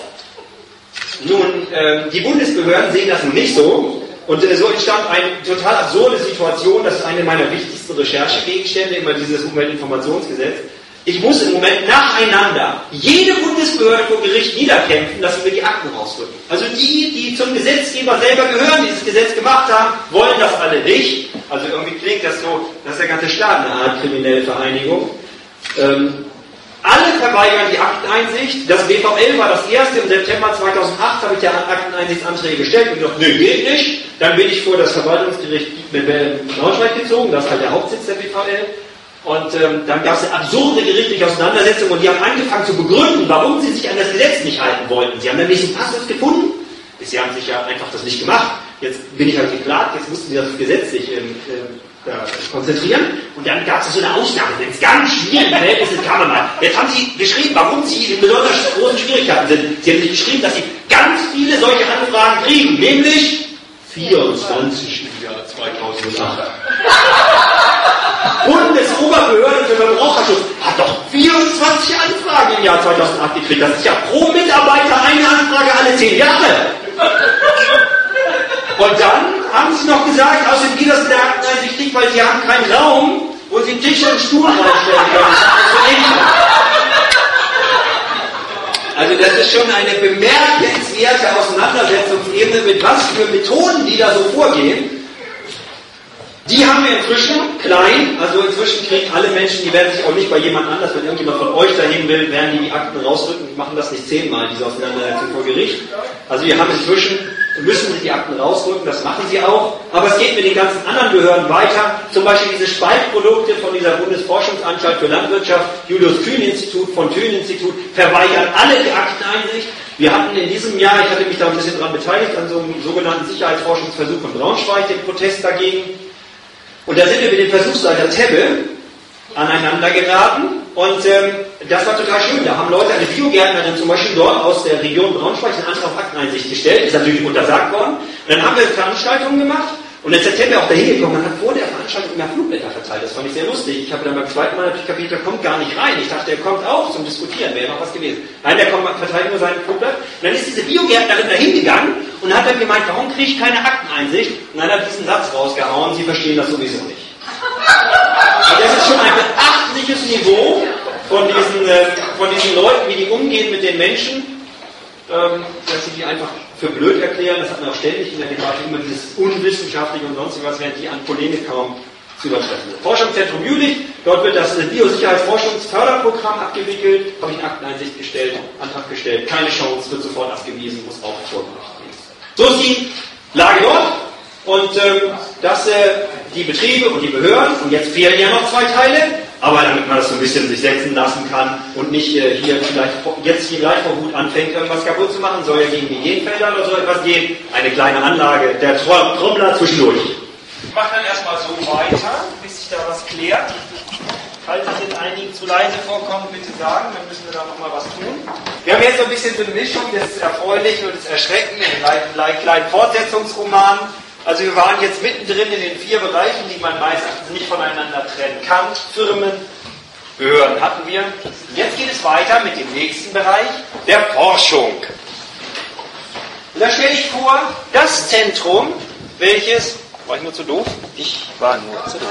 Nun, äh, die Bundesbehörden sehen das nun nicht so. Und äh, so entstand eine total absurde Situation, das ist eine meiner wichtigsten Recherchegegenstände, immer dieses Umweltinformationsgesetz. Ich muss im Moment nacheinander jede Bundesbehörde vor Gericht niederkämpfen, dass sie mir die Akten rausrücken. Also die, die zum Gesetzgeber selber gehören, die dieses Gesetz gemacht haben, wollen das alle nicht. Also irgendwie klingt das so, dass der ganze Staat eine Art kriminelle Vereinigung. Ähm, alle verweigern die Akteneinsicht. Das B V L war das erste. Im September zweitausendacht habe ich ja Akteneinsichtsanträge gestellt und gesagt, nö, geht nicht. Dann bin ich vor das Verwaltungsgericht mit Braunschweig gezogen, das ist halt der Hauptsitz der B V L. Und ähm, dann gab es eine absurde gerichtliche Auseinandersetzung und die haben angefangen zu begründen, warum sie sich an das Gesetz nicht halten wollten. Sie haben nämlich einen Passus gefunden. Sie haben sich ja einfach das nicht gemacht. Jetzt bin ich halt geklagt, jetzt mussten sie das Gesetz sich ähm, äh, da konzentrieren. Und dann gab es so eine Ausnahme, wenn es ganz schwierige Verhältnisse kam mal. Jetzt haben sie geschrieben, warum sie in besonders großen Schwierigkeiten sind. Sie haben nicht geschrieben, dass sie ganz viele solche Anfragen kriegen, nämlich vierundzwanzig im Jahr zweitausendacht. Bundesoberbehörde für Verbraucherschutz hat doch vierundzwanzig Anfragen im Jahr zweitausendacht gekriegt. Das ist ja pro Mitarbeiter eine Anfrage alle zehn Jahre. Und dann haben sie noch gesagt, außerdem geht das in der Akteneinsicht nicht, weil sie haben keinen Raum, wo sie einen Tisch und einen Stuhl reinstellen können. Also das ist schon eine bemerkenswerte Auseinandersetzungsebene, mit was für Methoden die da so vorgehen. Die haben wir inzwischen klein, also inzwischen kriegen alle Menschen, die werden sich auch nicht bei jemand anders, wenn irgendjemand von euch dahin will, werden die die Akten rausrücken, die machen das nicht zehnmal, diese Auseinandersetzung vor Gericht. Also wir haben inzwischen, müssen sie die Akten rausrücken, das machen sie auch, aber es geht mit den ganzen anderen Behörden weiter, zum Beispiel diese Spaltprodukte von dieser Bundesforschungsanstalt für Landwirtschaft, Julius-Kühn-Institut, von Thün-Institut, verweigern alle die Akteneinsicht. Wir hatten in diesem Jahr, ich hatte mich da ein bisschen dran beteiligt, an so einem sogenannten Sicherheitsforschungsversuch von Braunschweig, den Protest dagegen. Und da sind wir mit dem Versuchsleiter Tebbe aneinander geraten und ähm, das war total schön. Da haben Leute, eine Biogärtnerin zum Beispiel dort aus der Region Braunschweig, einen Antrag auf Akteneinsicht gestellt, ist natürlich untersagt worden. Und dann haben wir Veranstaltungen gemacht und jetzt ist der Tebbe auch dahin gekommen und hat vor der Veranstaltung immer Flugblätter verteilt. Das fand ich sehr lustig. Ich habe dann beim zweiten Mal natürlich kapiert, der kommt gar nicht rein. Ich dachte, er kommt auch zum Diskutieren, wäre noch was gewesen. Nein, der kommt, verteilt nur sein Flugblatt. Und dann ist diese Biogärtnerin da hingegangen und hat dann gemeint, warum kriege ich keine Akteneinsicht? Und dann hat er diesen Satz rausgehauen, Sie verstehen das sowieso nicht. Und das ist schon ein beachtliches Niveau von diesen, äh, von diesen Leuten, wie die umgehen mit den Menschen, ähm, dass sie die einfach für blöd erklären. Das hat man auch ständig in der Debatte, immer dieses Unwissenschaftliche und sonst was, während die an Polemik kaum zu übertreffen sind. Forschungszentrum Jülich, dort wird das Biosicherheitsforschungsförderprogramm abgewickelt, habe ich in Akteneinsicht gestellt, Antrag gestellt, keine Chance, wird sofort abgewiesen, muss auch vorgelegt werden. So ist die Lage dort. Und ähm, dass äh, die Betriebe und die Behörden, und jetzt fehlen ja noch zwei Teile, aber damit man das so ein bisschen sich setzen lassen kann und nicht äh, hier vielleicht jetzt hier gleich vor Wut anfängt, irgendwas kaputt zu machen, soll ja gegen die Genfelder oder so etwas gehen, eine kleine Anlage, der Trommler zwischendurch. Ich mache dann erstmal so weiter, bis sich da was klärt. Falls es jetzt einigen zu leise vorkommt, bitte sagen, dann müssen wir da nochmal was tun. Wir haben jetzt so ein bisschen so eine Mischung des Erfreulichen und des Erschreckenden, einen kleinen Fortsetzungsroman. Also wir waren jetzt mittendrin in den vier Bereichen, die man meistens nicht voneinander trennen kann. Firmen, Behörden hatten wir. Jetzt geht es weiter mit dem nächsten Bereich, der Forschung. Und da stelle ich vor, das Zentrum, welches, war ich nur zu doof? Ich war nur zu doof.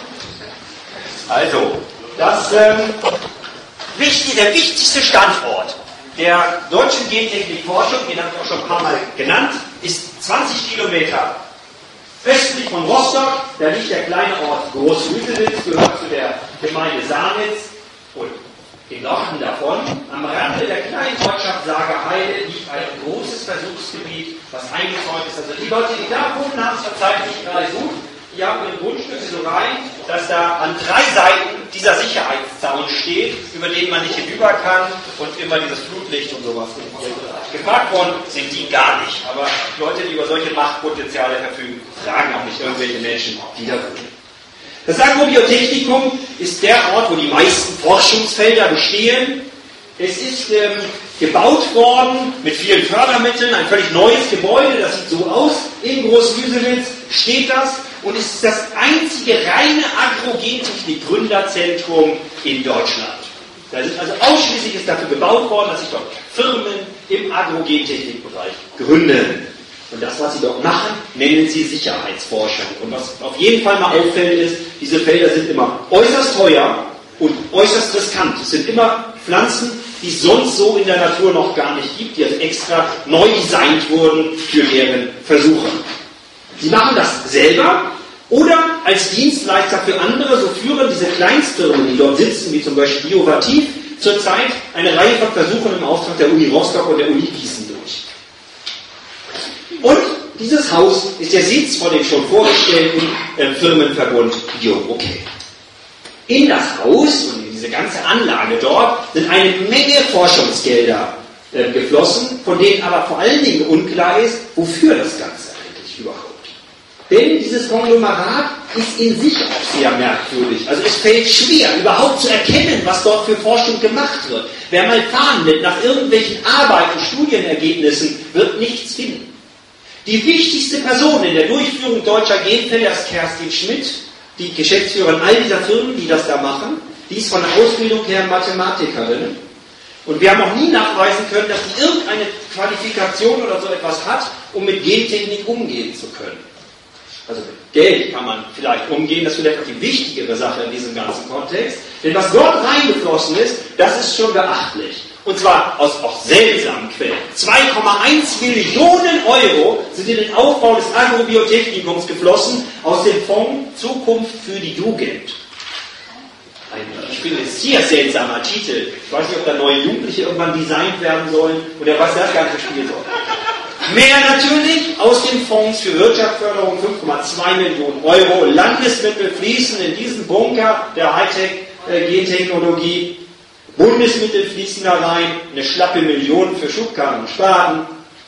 Also, das, ähm, wichtig, der wichtigste Standort der deutschen Gentechnikforschung, den habe ich auch schon ein paar Mal genannt, ist zwanzig Kilometer östlich von Rostock. Da liegt der kleine Ort Großhüselitz, gehört zu der Gemeinde Sarnitz. Und im Norden davon, am Rande der kleinen Ortschaft Sagerheide, liegt ein großes Versuchsgebiet, was eingezäunt ist. Also die Leute, die da wohnen, haben es zurzeit nicht gerade so. Die haben ein Grundstück so rein, dass da an drei Seiten dieser Sicherheitszaun steht, über den man nicht hinüber kann und immer dieses Flutlicht und sowas. Gefragt worden sind die gar nicht. Aber Leute, die über solche Machtpotenziale verfügen, fragen auch nicht irgendwelche Menschen, die da wohnen. Das Agrobiotechnikum ist der Ort, wo die meisten Forschungsfelder bestehen. Es ist ähm, gebaut worden mit vielen Fördermitteln, ein völlig neues Gebäude, das sieht so aus. In Großhüselitz steht das und es ist das einzige reine Agrogentechnik-Gründerzentrum in Deutschland. Da sind also ausschließlich ist dafür gebaut worden, dass sich dort Firmen im Agrogentechnikbereich gründen. Und das, was sie dort machen, nennen sie Sicherheitsforschung. Und was auf jeden Fall mal auffällt, ist, diese Felder sind immer äußerst teuer und äußerst riskant. Es sind immer Pflanzen, die es sonst so in der Natur noch gar nicht gibt, die also extra neu designt wurden für deren Versuche. Sie machen das selber oder als Dienstleister für andere, so führen diese Kleinstfirmen, die dort sitzen, wie zum Beispiel Biovativ, zurzeit eine Reihe von Versuchen im Auftrag der Uni Rostock und der Uni Gießen durch. Und dieses Haus ist der Sitz von dem schon vorgestellten äh, Firmenverbund BioOK. In das Haus und in diese ganze Anlage dort sind eine Menge Forschungsgelder äh, geflossen, von denen aber vor allen Dingen unklar ist, wofür das Ganze eigentlich überhaupt. Denn dieses Konglomerat ist in sich auch sehr merkwürdig. Also es fällt schwer, überhaupt zu erkennen, was dort für Forschung gemacht wird. Wer mal fahren will nach irgendwelchen Arbeiten, Studienergebnissen, wird nichts finden. Die wichtigste Person in der Durchführung deutscher Genfelder ist Kerstin Schmidt, die Geschäftsführerin all dieser Firmen, die das da machen. Die ist von der Ausbildung her Mathematikerin. Und wir haben auch nie nachweisen können, dass sie irgendeine Qualifikation oder so etwas hat, um mit Gentechnik umgehen zu können. Also mit Geld kann man vielleicht umgehen, das ist vielleicht auch die wichtigere Sache in diesem ganzen Kontext. Denn was dort reingeflossen ist, das ist schon beachtlich. Und zwar aus auch seltsamen Quellen. zwei Komma eins Millionen Euro sind in den Aufbau des Agrobiotechnikums geflossen aus dem Fonds Zukunft für die Jugend. Ein, ich finde, es sehr seltsamer Titel. Ich weiß nicht, ob da neue Jugendliche irgendwann designt werden sollen oder was das Ganze spielen soll. Mehr natürlich aus den Fonds für Wirtschaftsförderung, fünf Komma zwei Millionen Euro. Landesmittel fließen in diesen Bunker der Hightech-Gentechnologie. Bundesmittel fließen da rein, eine schlappe Million für Schubkarren und Spaten.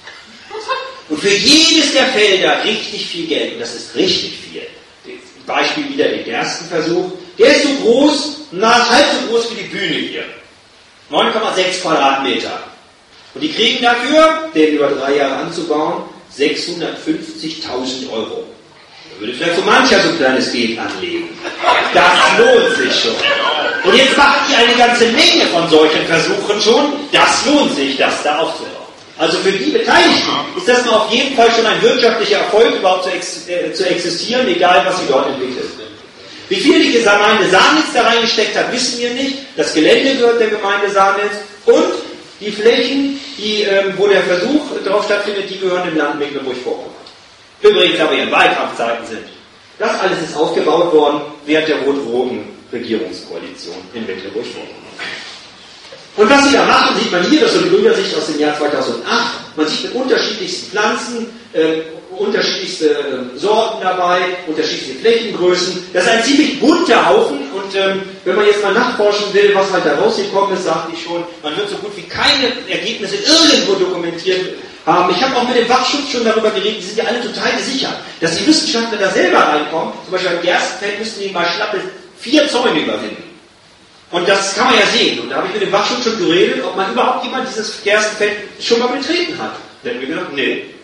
Und für jedes der Felder richtig viel Geld. Und das ist richtig viel. Beispiel wieder den ersten Versuch. Der ist so groß, na, halb so groß wie die Bühne hier. neun Komma sechs Quadratmeter. Und die kriegen dafür, den über drei Jahre anzubauen, sechshundertfünfzigtausend Euro. Da würde vielleicht so mancher so ein kleines Geld anlegen. Das lohnt sich schon. Und jetzt macht ihr eine ganze Menge von solchen Versuchen schon. Das lohnt sich, das da aufzubauen. Also für die Beteiligten ist das mal auf jeden Fall schon ein wirtschaftlicher Erfolg, überhaupt zu, ex äh, zu existieren, egal was sie dort entwickelt. Wie viel die Gemeinde Sarnitz da reingesteckt hat, wissen wir nicht. Das Gelände gehört der Gemeinde Sarnitz und die Flächen, die, ähm, wo der Versuch drauf stattfindet, die gehören dem Land Mecklenburg-Vorpommern. Übrigens aber in Wahlkampfzeiten sind. Das alles ist aufgebaut worden während der rot-roten Regierungskoalition in Mecklenburg-Vorpommern. Und was sie da machen, sieht man hier, das ist so die Bildersicht aus dem Jahr zweitausendacht. Man sieht mit unterschiedlichsten Pflanzen, äh, unterschiedlichste äh, Sorten dabei, unterschiedliche Flächengrößen. Das ist ein ziemlich bunter Haufen und ähm, wenn man jetzt mal nachforschen will, was halt da rausgekommen ist, sagte ich schon, man wird so gut wie keine Ergebnisse irgendwo dokumentiert haben. Ich habe auch mit dem Wachschutz schon darüber geredet, die sind ja alle total gesichert, dass die Wissenschaftler da selber reinkommen. Zum Beispiel beim Gerstenfeld müssten die mal schlappe vier Zäune überwinden. Und das kann man ja sehen. Und da habe ich mit dem Wachschutz schon geredet, ob man überhaupt jemand dieses Gerstenfeld schon mal betreten hat. Da haben wir gedacht, nee,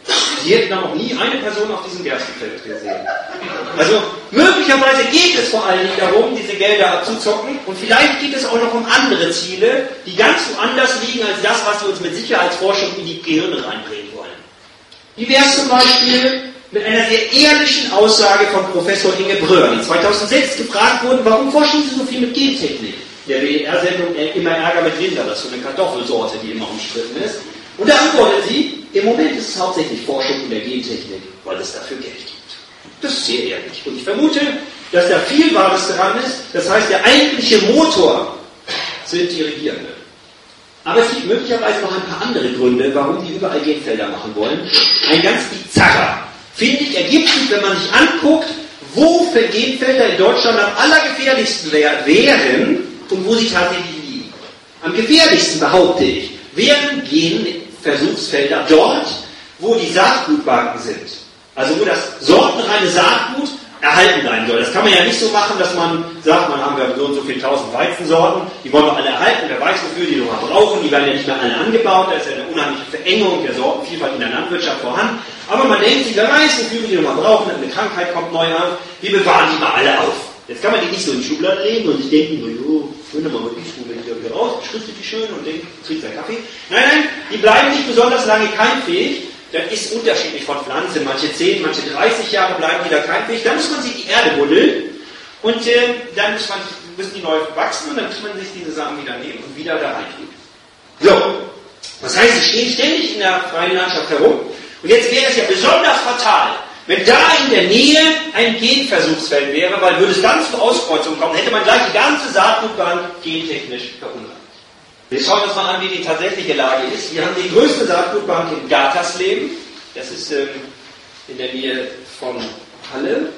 Sie hätten da noch nie eine Person auf diesem Gerstenfeld gesehen. Also möglicherweise geht es vor allen Dingen darum, diese Gelder abzuzocken, und vielleicht geht es auch noch um andere Ziele, die ganz woanders liegen als das, was wir uns mit Sicherheitsforschung in die Gehirne reinbringen wollen. Wie wäre es zum Beispiel mit einer sehr ehrlichen Aussage von Professor Inge Bröhr, die zweitausendsechs gefragt wurde, warum forschen Sie so viel mit Gentechnik? Der W D R-Sendung Immer Ärger mit Rinder, das ist so eine Kartoffelsorte, die immer umstritten ist. Und da antwortet sie, im Moment ist es hauptsächlich Forschung in der Gentechnik, weil es dafür Geld gibt. Das ist sehr ehrlich. Und ich vermute, dass da viel Wahres dran ist. Das heißt, der eigentliche Motor sind die Regierenden. Aber es gibt möglicherweise noch ein paar andere Gründe, warum die überall Genfelder machen wollen. Ein ganz bizarrer, finde ich, ergibt sich, wenn man sich anguckt, wo für Genfelder in Deutschland am allergefährlichsten wären und wo sie tatsächlich liegen. Am gefährlichsten, behaupte ich, wären Genversuchsfelder dort, wo die Saatgutbanken sind. Also wo das sortenreine Saatgut erhalten sein soll. Das kann man ja nicht so machen, dass man sagt, man haben wir so und so viele tausend Weizensorten, die wollen wir alle erhalten, wer weiß wofür, die noch mal brauchen, die werden ja nicht mehr alle angebaut, da ist ja eine unheimliche Verengung der Sortenvielfalt in der Landwirtschaft vorhanden. Aber man denkt sich, wer weiß wofür wir die noch mal brauchen, eine Krankheit kommt neu an, wir bewahren die mal alle auf. Jetzt kann man die nicht so in die Schublade legen und sich denken, so, jo, können wir mal die Schublade wieder raus, beschriftet die schön und denkt, kriegt seinen Kaffee. Nein, nein, die bleiben nicht besonders lange keimfähig. Das ist unterschiedlich von Pflanzen. Manche zehn, manche dreißig Jahre bleiben die da keimfähig. Dann muss man sich die Erde buddeln und äh, dann muss man, müssen die neu wachsen und dann muss man sich diese Samen wieder nehmen und wieder da reintun. So, das heißt, sie stehen ständig in der freien Landschaft herum. Und jetzt wäre es ja besonders fatal, wenn da in der Nähe ein Genversuchsfeld wäre, weil würde es dann zu Auskreuzungen kommen, hätte man gleich die ganze Saatgutbank gentechnisch verunreinigt. Wir schauen uns mal an, wie die tatsächliche Lage ist. Wir haben die größte Saatgutbank in Gatersleben. Das ist ähm, in der Nähe von Halle.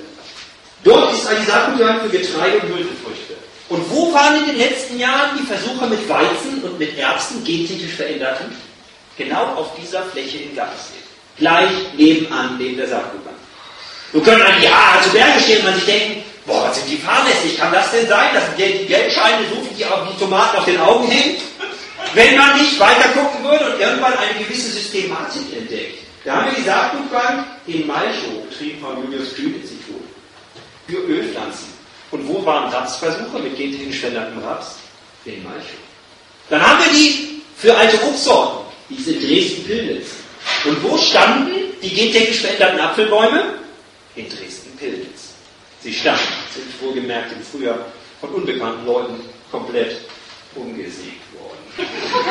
Dort ist eine Saatgutbank für Getreide und Hülsenfrüchte. Und wo waren in den letzten Jahren die Versuche mit Weizen und mit Erbsen gentechnisch veränderten? Genau auf dieser Fläche in Gatersleben. Gleich nebenan, neben der Saatgutbank. Nun können dann die Haare zu Berge stehen und man sich denken, boah, was sind die fahrlässig? Kann das denn sein, dass die Geldscheine so wie die, die Tomaten auf den Augen hängen? Wenn man nicht weiter gucken würde und irgendwann eine gewisse Systematik entdeckt. Da haben wir die Saatgutbank in Malchow, betrieben vom Julius-Kühn-Institut, für Ölpflanzen. Und wo waren Rapsversuche mit gentechnisch verändertem Raps? In Malchow. Dann haben wir die für alte Obstsorten, die ist in Dresden-Pillnitz. Und wo standen die gentechnisch veränderten Apfelbäume? In Dresden-Pillnitz. Sie standen, sind wohlgemerkt im Frühjahr von unbekannten Leuten komplett umgesägt worden.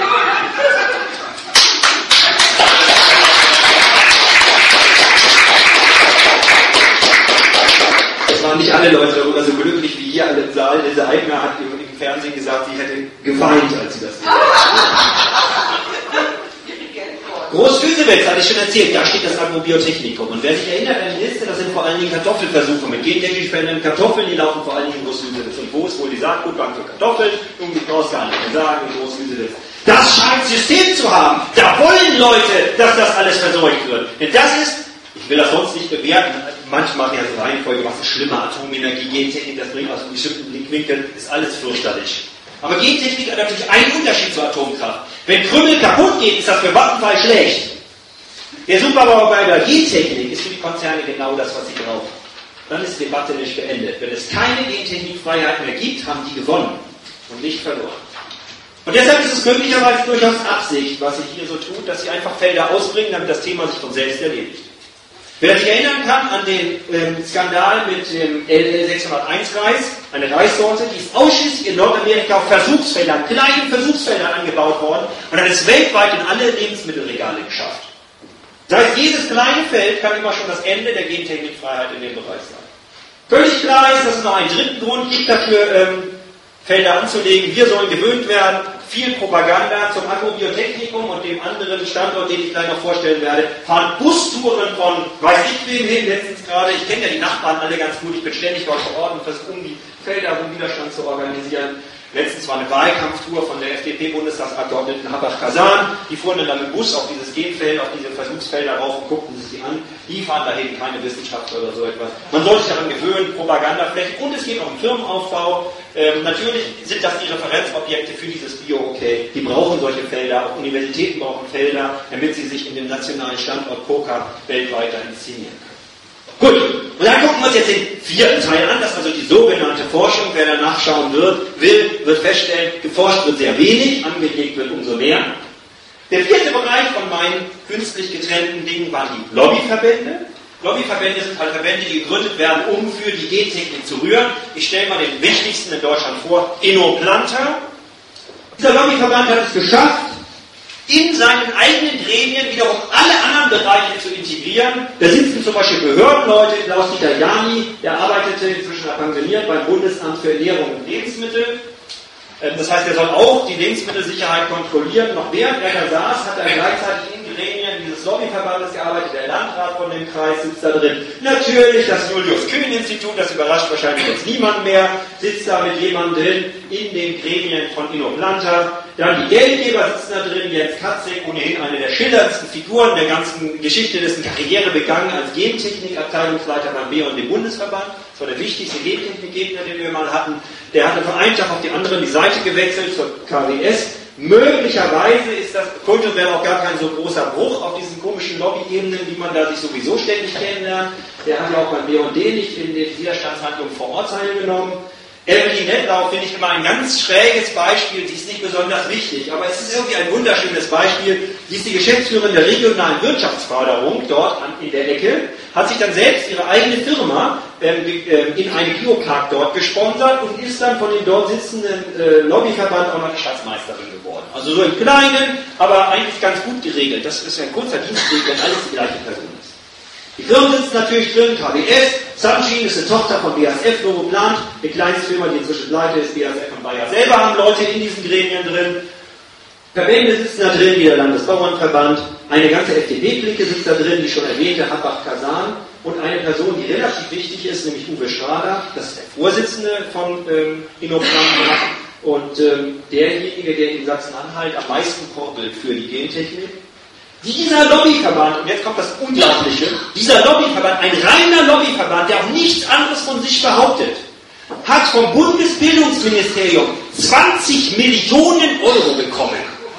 Es waren nicht alle Leute darüber so glücklich wie hier alle im Saal. Lise Aigner hat im Fernsehen gesagt, sie hätte geweint, als sie das gesehen hat. Groß-Hüsewitz, hatte ich schon erzählt, da steht das Agrobiotechnikum. Und wer sich erinnert an die Liste, das sind vor allen Dingen Kartoffelversuche mit gentechnisch veränderten Kartoffeln, die laufen vor allen Dingen in Groß-Hüsewitz. Und wo ist wohl die Saatgutbank für Kartoffeln? Nun, ich brauche es gar nicht mehr sagen, in Groß-Hüsewitz. Das scheint System zu haben. Da wollen Leute, dass das alles verseucht wird. Denn das ist, ich will das sonst nicht bewerten, manchmal machen ja so Reihenfolge, was ist schlimmer, Atomenergie, Gentechnik, das bringt aus einem bestimmten Blickwinkel, ist alles fürchterlich. Aber Gentechnik hat natürlich einen Unterschied zur Atomkraft. Wenn Krümmel kaputt geht, ist das für Vattenfall schlecht. Der Superbau bei der Gentechnik ist für die Konzerne genau das, was sie brauchen. Dann ist die Debatte nicht beendet. Wenn es keine Gentechnikfreiheit mehr gibt, haben die gewonnen und nicht verloren. Und deshalb ist es möglicherweise durchaus Absicht, was sich hier so tut, dass sie einfach Felder ausbringen, damit das Thema sich von selbst erledigt. Wer sich erinnern kann an den ähm, Skandal mit dem L L sechshunderteins Reis, eine Reissorte, die ist ausschließlich in Nordamerika auf Versuchsfeldern, kleinen Versuchsfeldern angebaut worden und hat es weltweit in alle Lebensmittelregale geschafft. Das heißt, jedes kleine Feld kann immer schon das Ende der Gentechnikfreiheit in dem Bereich sein. Völlig klar ist, dass es noch einen dritten Grund gibt dafür, ähm, Felder anzulegen. Wir sollen gewöhnt werden. Viel Propaganda zum Agrobiotechnikum und dem anderen Standort, den ich gleich noch vorstellen werde, fahren Bustouren von weiß ich wem hin, letztens gerade. Ich kenne ja die Nachbarn alle ganz gut. Ich bin ständig dort vor Ort und versuche, um die Felder um Widerstand zu organisieren. Letztens war eine Wahlkampftour von der F D P-Bundestagsabgeordneten Habbach-Kasan. Die fuhren dann mit dem Bus auf dieses Genfeld, auf diese Versuchsfelder rauf und guckten sich die an. Die fahren dahin, keine Wissenschaftler oder so etwas. Man soll sich daran gewöhnen, Propagandafläche. Und es geht auch um Firmenaufbau. Ähm, natürlich sind das die Referenzobjekte für dieses Bio, okay. Die brauchen solche Felder. Auch Universitäten brauchen Felder, damit sie sich in dem nationalen Standort Poker weltweit inszenieren können. Gut, und dann gucken wir uns jetzt den vierten Teil an, das ist also die sogenannte Forschung. Wer da nachschauen wird, will, wird feststellen, geforscht wird sehr wenig, angelegt wird umso mehr. Der vierte Bereich von meinen künstlich getrennten Dingen waren die Lobbyverbände. Lobbyverbände sind halt Verbände, die gegründet werden, um für die Gentechnik zu rühren. Ich stelle mal den wichtigsten in Deutschland vor, Innoplanta. Dieser Lobbyverband hat es geschafft, in seinen eigenen Gremien wiederum alle anderen Bereiche zu integrieren. Da sitzen zum Beispiel Behördenleute, Klaus-Dieter Jani, der arbeitete inzwischen pensioniert beim Bundesamt für Ernährung und Lebensmittel. Das heißt, er soll auch die Lebensmittelsicherheit kontrollieren. Noch während er da saß, hat er gleichzeitig in Gremien dieses Lobbyverbandes gearbeitet. Der Landrat von dem Kreis sitzt da drin. Natürlich das Julius-Kühn-Institut, das überrascht wahrscheinlich jetzt niemand mehr, sitzt da mit jemandem drin in den Gremien von Innoplanta. Dann die Geldgeber sitzen da drin, Jens Katzek, ohnehin eine der schillerndsten Figuren der ganzen Geschichte, dessen Karriere begangen als Gentechnik-Abteilungsleiter beim B und dem Bundesverband. Das war der wichtigste Gentechnik-Gegner, den wir mal hatten. Der hatte von einem Tag auf die andere die Seite gewechselt zur K W S. Möglicherweise ist das kulturell auch gar kein so großer Bruch auf diesen komischen Lobby-Ebenen, die man da sich sowieso ständig kennenlernt. Der hat ja auch beim B und D nicht in den Widerstandshandlungen vor Ort teilgenommen. Evelyn Nettlau finde ich immer ein ganz schräges Beispiel, die ist nicht besonders wichtig, aber es ist irgendwie ein wunderschönes Beispiel. Sie ist die Geschäftsführerin der regionalen Wirtschaftsförderung dort an, in der Ecke, hat sich dann selbst ihre eigene Firma ähm, in einen Biopark dort gesponsert und ist dann von den dort sitzenden äh, Lobbyverband auch noch die Schatzmeisterin geworden. Also so im Kleinen, aber eigentlich ganz gut geregelt. Das ist ein kurzer Dienstweg, wenn alles die gleiche Person ist. Die Firmen sitzen natürlich drin, K W S, Sunshine ist eine Tochter von B A S F, Novoplant, eine Kleinstfirma, die inzwischen pleite ist, B A S F und Bayer selber haben Leute in diesen Gremien drin. Verbände sitzen da drin, wie der Landesbauernverband, eine ganze F D P-Clique sitzt da drin, die schon erwähnte Habbach-Kasan und eine Person, die relativ wichtig ist, nämlich Uwe Schrader, das ist der Vorsitzende von ähm, Innoplanta und ähm, derjenige, der in Sachsen-Anhalt am meisten korbelt für die Gentechnik. Dieser Lobbyverband, und jetzt kommt das Unglaubliche, dieser Lobbyverband, ein reiner Lobbyverband, der auch nichts anderes von sich behauptet, hat vom Bundesbildungsministerium zwanzig Millionen Euro bekommen,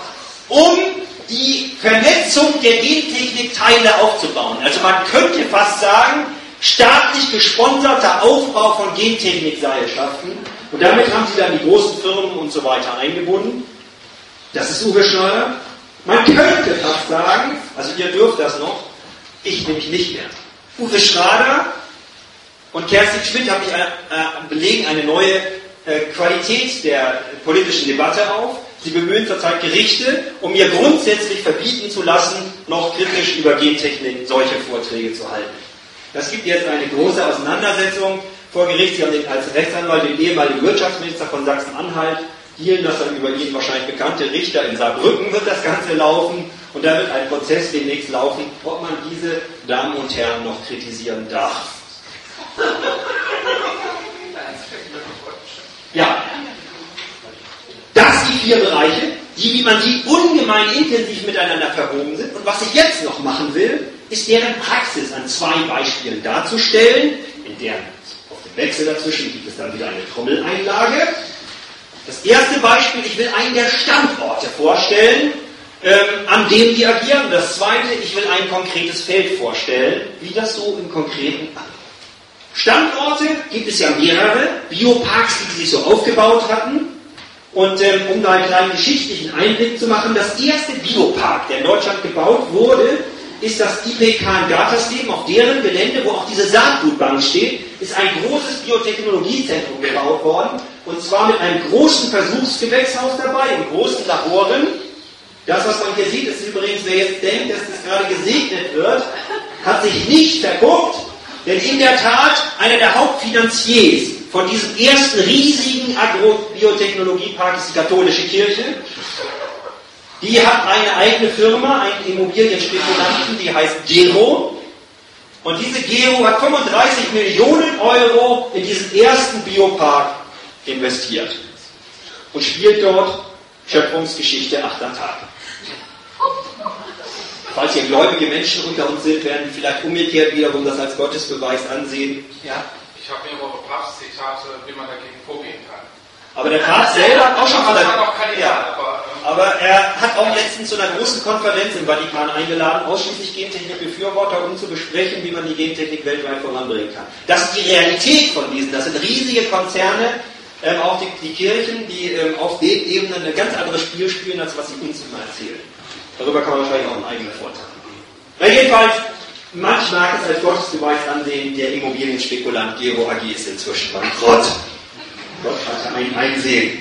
um die Vernetzung der Gentechnikteile aufzubauen. Also man könnte fast sagen, staatlich gesponserter Aufbau von Gentechnikseilschaften. Und damit haben sie dann die großen Firmen und so weiter eingebunden. Das ist Uwe Schrader. Man könnte fast sagen, also ihr dürft das noch, ich nämlich nicht mehr. Uwe Schrader und Kerstin Schmidt haben äh, belegen eine neue äh, Qualität der politischen Debatte auf. Sie bemühen zurzeit Gerichte, um ihr grundsätzlich verbieten zu lassen, noch kritisch über Gentechnik solche Vorträge zu halten. Das gibt jetzt eine große Auseinandersetzung vor Gericht. Sie haben den als Rechtsanwalt den ehemaligen Wirtschaftsminister von Sachsen-Anhalt, Hielen, das dann über ihn wahrscheinlich bekannte Richter in Saarbrücken wird das Ganze laufen und da wird ein Prozess demnächst laufen, ob man diese Damen und Herren noch kritisieren darf. Ja, das die vier Bereiche, die, wie man sieht, ungemein intensiv miteinander verwoben sind. Und was ich jetzt noch machen will, ist deren Praxis an zwei Beispielen darzustellen. In deren auf dem Wechsel dazwischen gibt es dann wieder eine Trommeleinlage. Das erste Beispiel, ich will einen der Standorte vorstellen, ähm, an dem die agieren. Das zweite, ich will ein konkretes Feld vorstellen, wie das so im Konkreten abläuft. Standorte gibt es ja mehrere, Bioparks, die sich so aufgebaut hatten. Und ähm, um da einen kleinen geschichtlichen Einblick zu machen, das erste Biopark, der in Deutschland gebaut wurde, ist das I P K in Gatersleben. Auf deren Gelände, wo auch diese Saatgutbank steht, ist ein großes Biotechnologiezentrum gebaut worden. Und zwar mit einem großen Versuchsgewächshaus dabei, in großen Laboren. Das, was man hier sieht, ist übrigens, wer jetzt denkt, dass das gerade gesegnet wird, hat sich nicht verguckt. Denn in der Tat, einer der Hauptfinanziers von diesem ersten riesigen Agrobiotechnologiepark ist die katholische Kirche. Die hat eine eigene Firma, einen Immobilienspekulanten, die heißt Gero. Und diese Gero hat fünfunddreißig Millionen Euro in diesen ersten Biopark investiert. und spielt dort Schöpfungsgeschichte achter Tag. Falls hier gläubige Menschen unter uns sind, werden die vielleicht umgekehrt wiederum das als Gottesbeweis ansehen. Ja? Ich habe mehrere Papstzitate, wie man dagegen vorgehen kann. Aber der Papst selber hat auch schon aber, gesagt, auch keine ja, aber, ähm, aber er hat auch letztens zu einer großen Konferenz im Vatikan eingeladen, ausschließlich Gentechnik-Befürworter, um zu besprechen, wie man die Gentechnik weltweit voranbringen kann. Das ist die Realität von diesen. Das sind riesige Konzerne, ähm, auch die, die Kirchen, die ähm, auf Weltebene ein ganz anderes Spiel spielen, als was sie uns immer erzählen. Darüber kann man wahrscheinlich auch einen eigenen Vortrag geben. Na jedenfalls, manch mag es als Gottesbeweis ansehen, der Immobilienspekulant Gero A G ist inzwischen bankrott. Gott hat einen einsehen.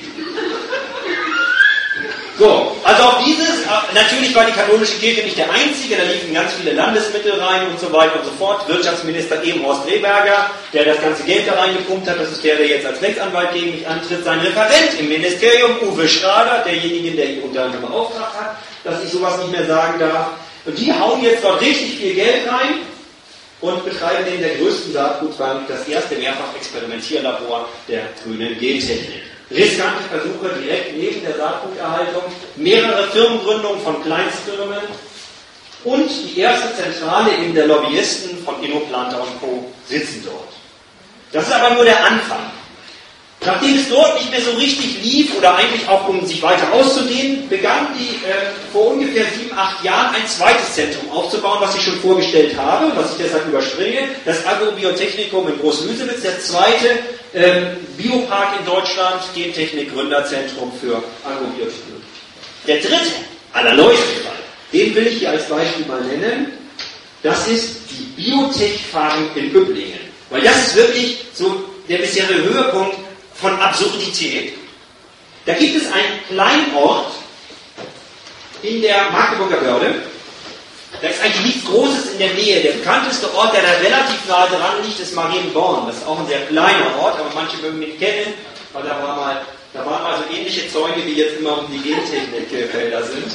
So, also auf dieses, natürlich war die katholische Kirche nicht der einzige, da liefen ganz viele Landesmittel rein und so weiter und so fort. Wirtschaftsminister eben Horst Rehberger, der das ganze Geld da reingepumpt hat, das ist der, der jetzt als Rechtsanwalt gegen mich antritt. Sein Referent im Ministerium, Uwe Schrader, derjenige, der ihn unter anderem beauftragt hat, dass ich sowas nicht mehr sagen darf. Und die hauen jetzt dort richtig viel Geld rein und betreiben in der größten Saatgutbank das erste Mehrfach-Experimentierlabor der grünen Gentechnik. Riskante Versuche direkt neben der Saatguterhaltung, mehrere Firmengründungen von Kleinstfirmen und die erste Zentrale eben der Lobbyisten von Innoplanter und Co. sitzen dort. Das ist aber nur der Anfang. Nachdem es dort nicht mehr so richtig lief oder eigentlich auch um sich weiter auszudehnen, begann die äh, vor ungefähr sieben, acht Jahren ein zweites Zentrum aufzubauen, was ich schon vorgestellt habe, was ich deshalb überspringe, das Agrobiotechnikum in Groß-Lüsewitz, der zweite ähm, Biopark in Deutschland, Gentechnik-Gründerzentrum für Agrobiotechnologie. Der dritte, allerneueste Fall, den will ich hier als Beispiel mal nennen, das ist die Biotech-Farm in Übblingen. Weil das ist wirklich so der bisherige Höhepunkt von Absurdität. Da gibt es einen kleinen Ort in der Magdeburger Börde. Da ist eigentlich nichts Großes in der Nähe. Der bekannteste Ort, der da relativ nahe dran liegt, ist Marienborn. Das ist auch ein sehr kleiner Ort, aber manche mögen ihn kennen, weil da, war mal, da waren mal so ähnliche Zäune, wie jetzt immer um die Gentechnikfelder sind.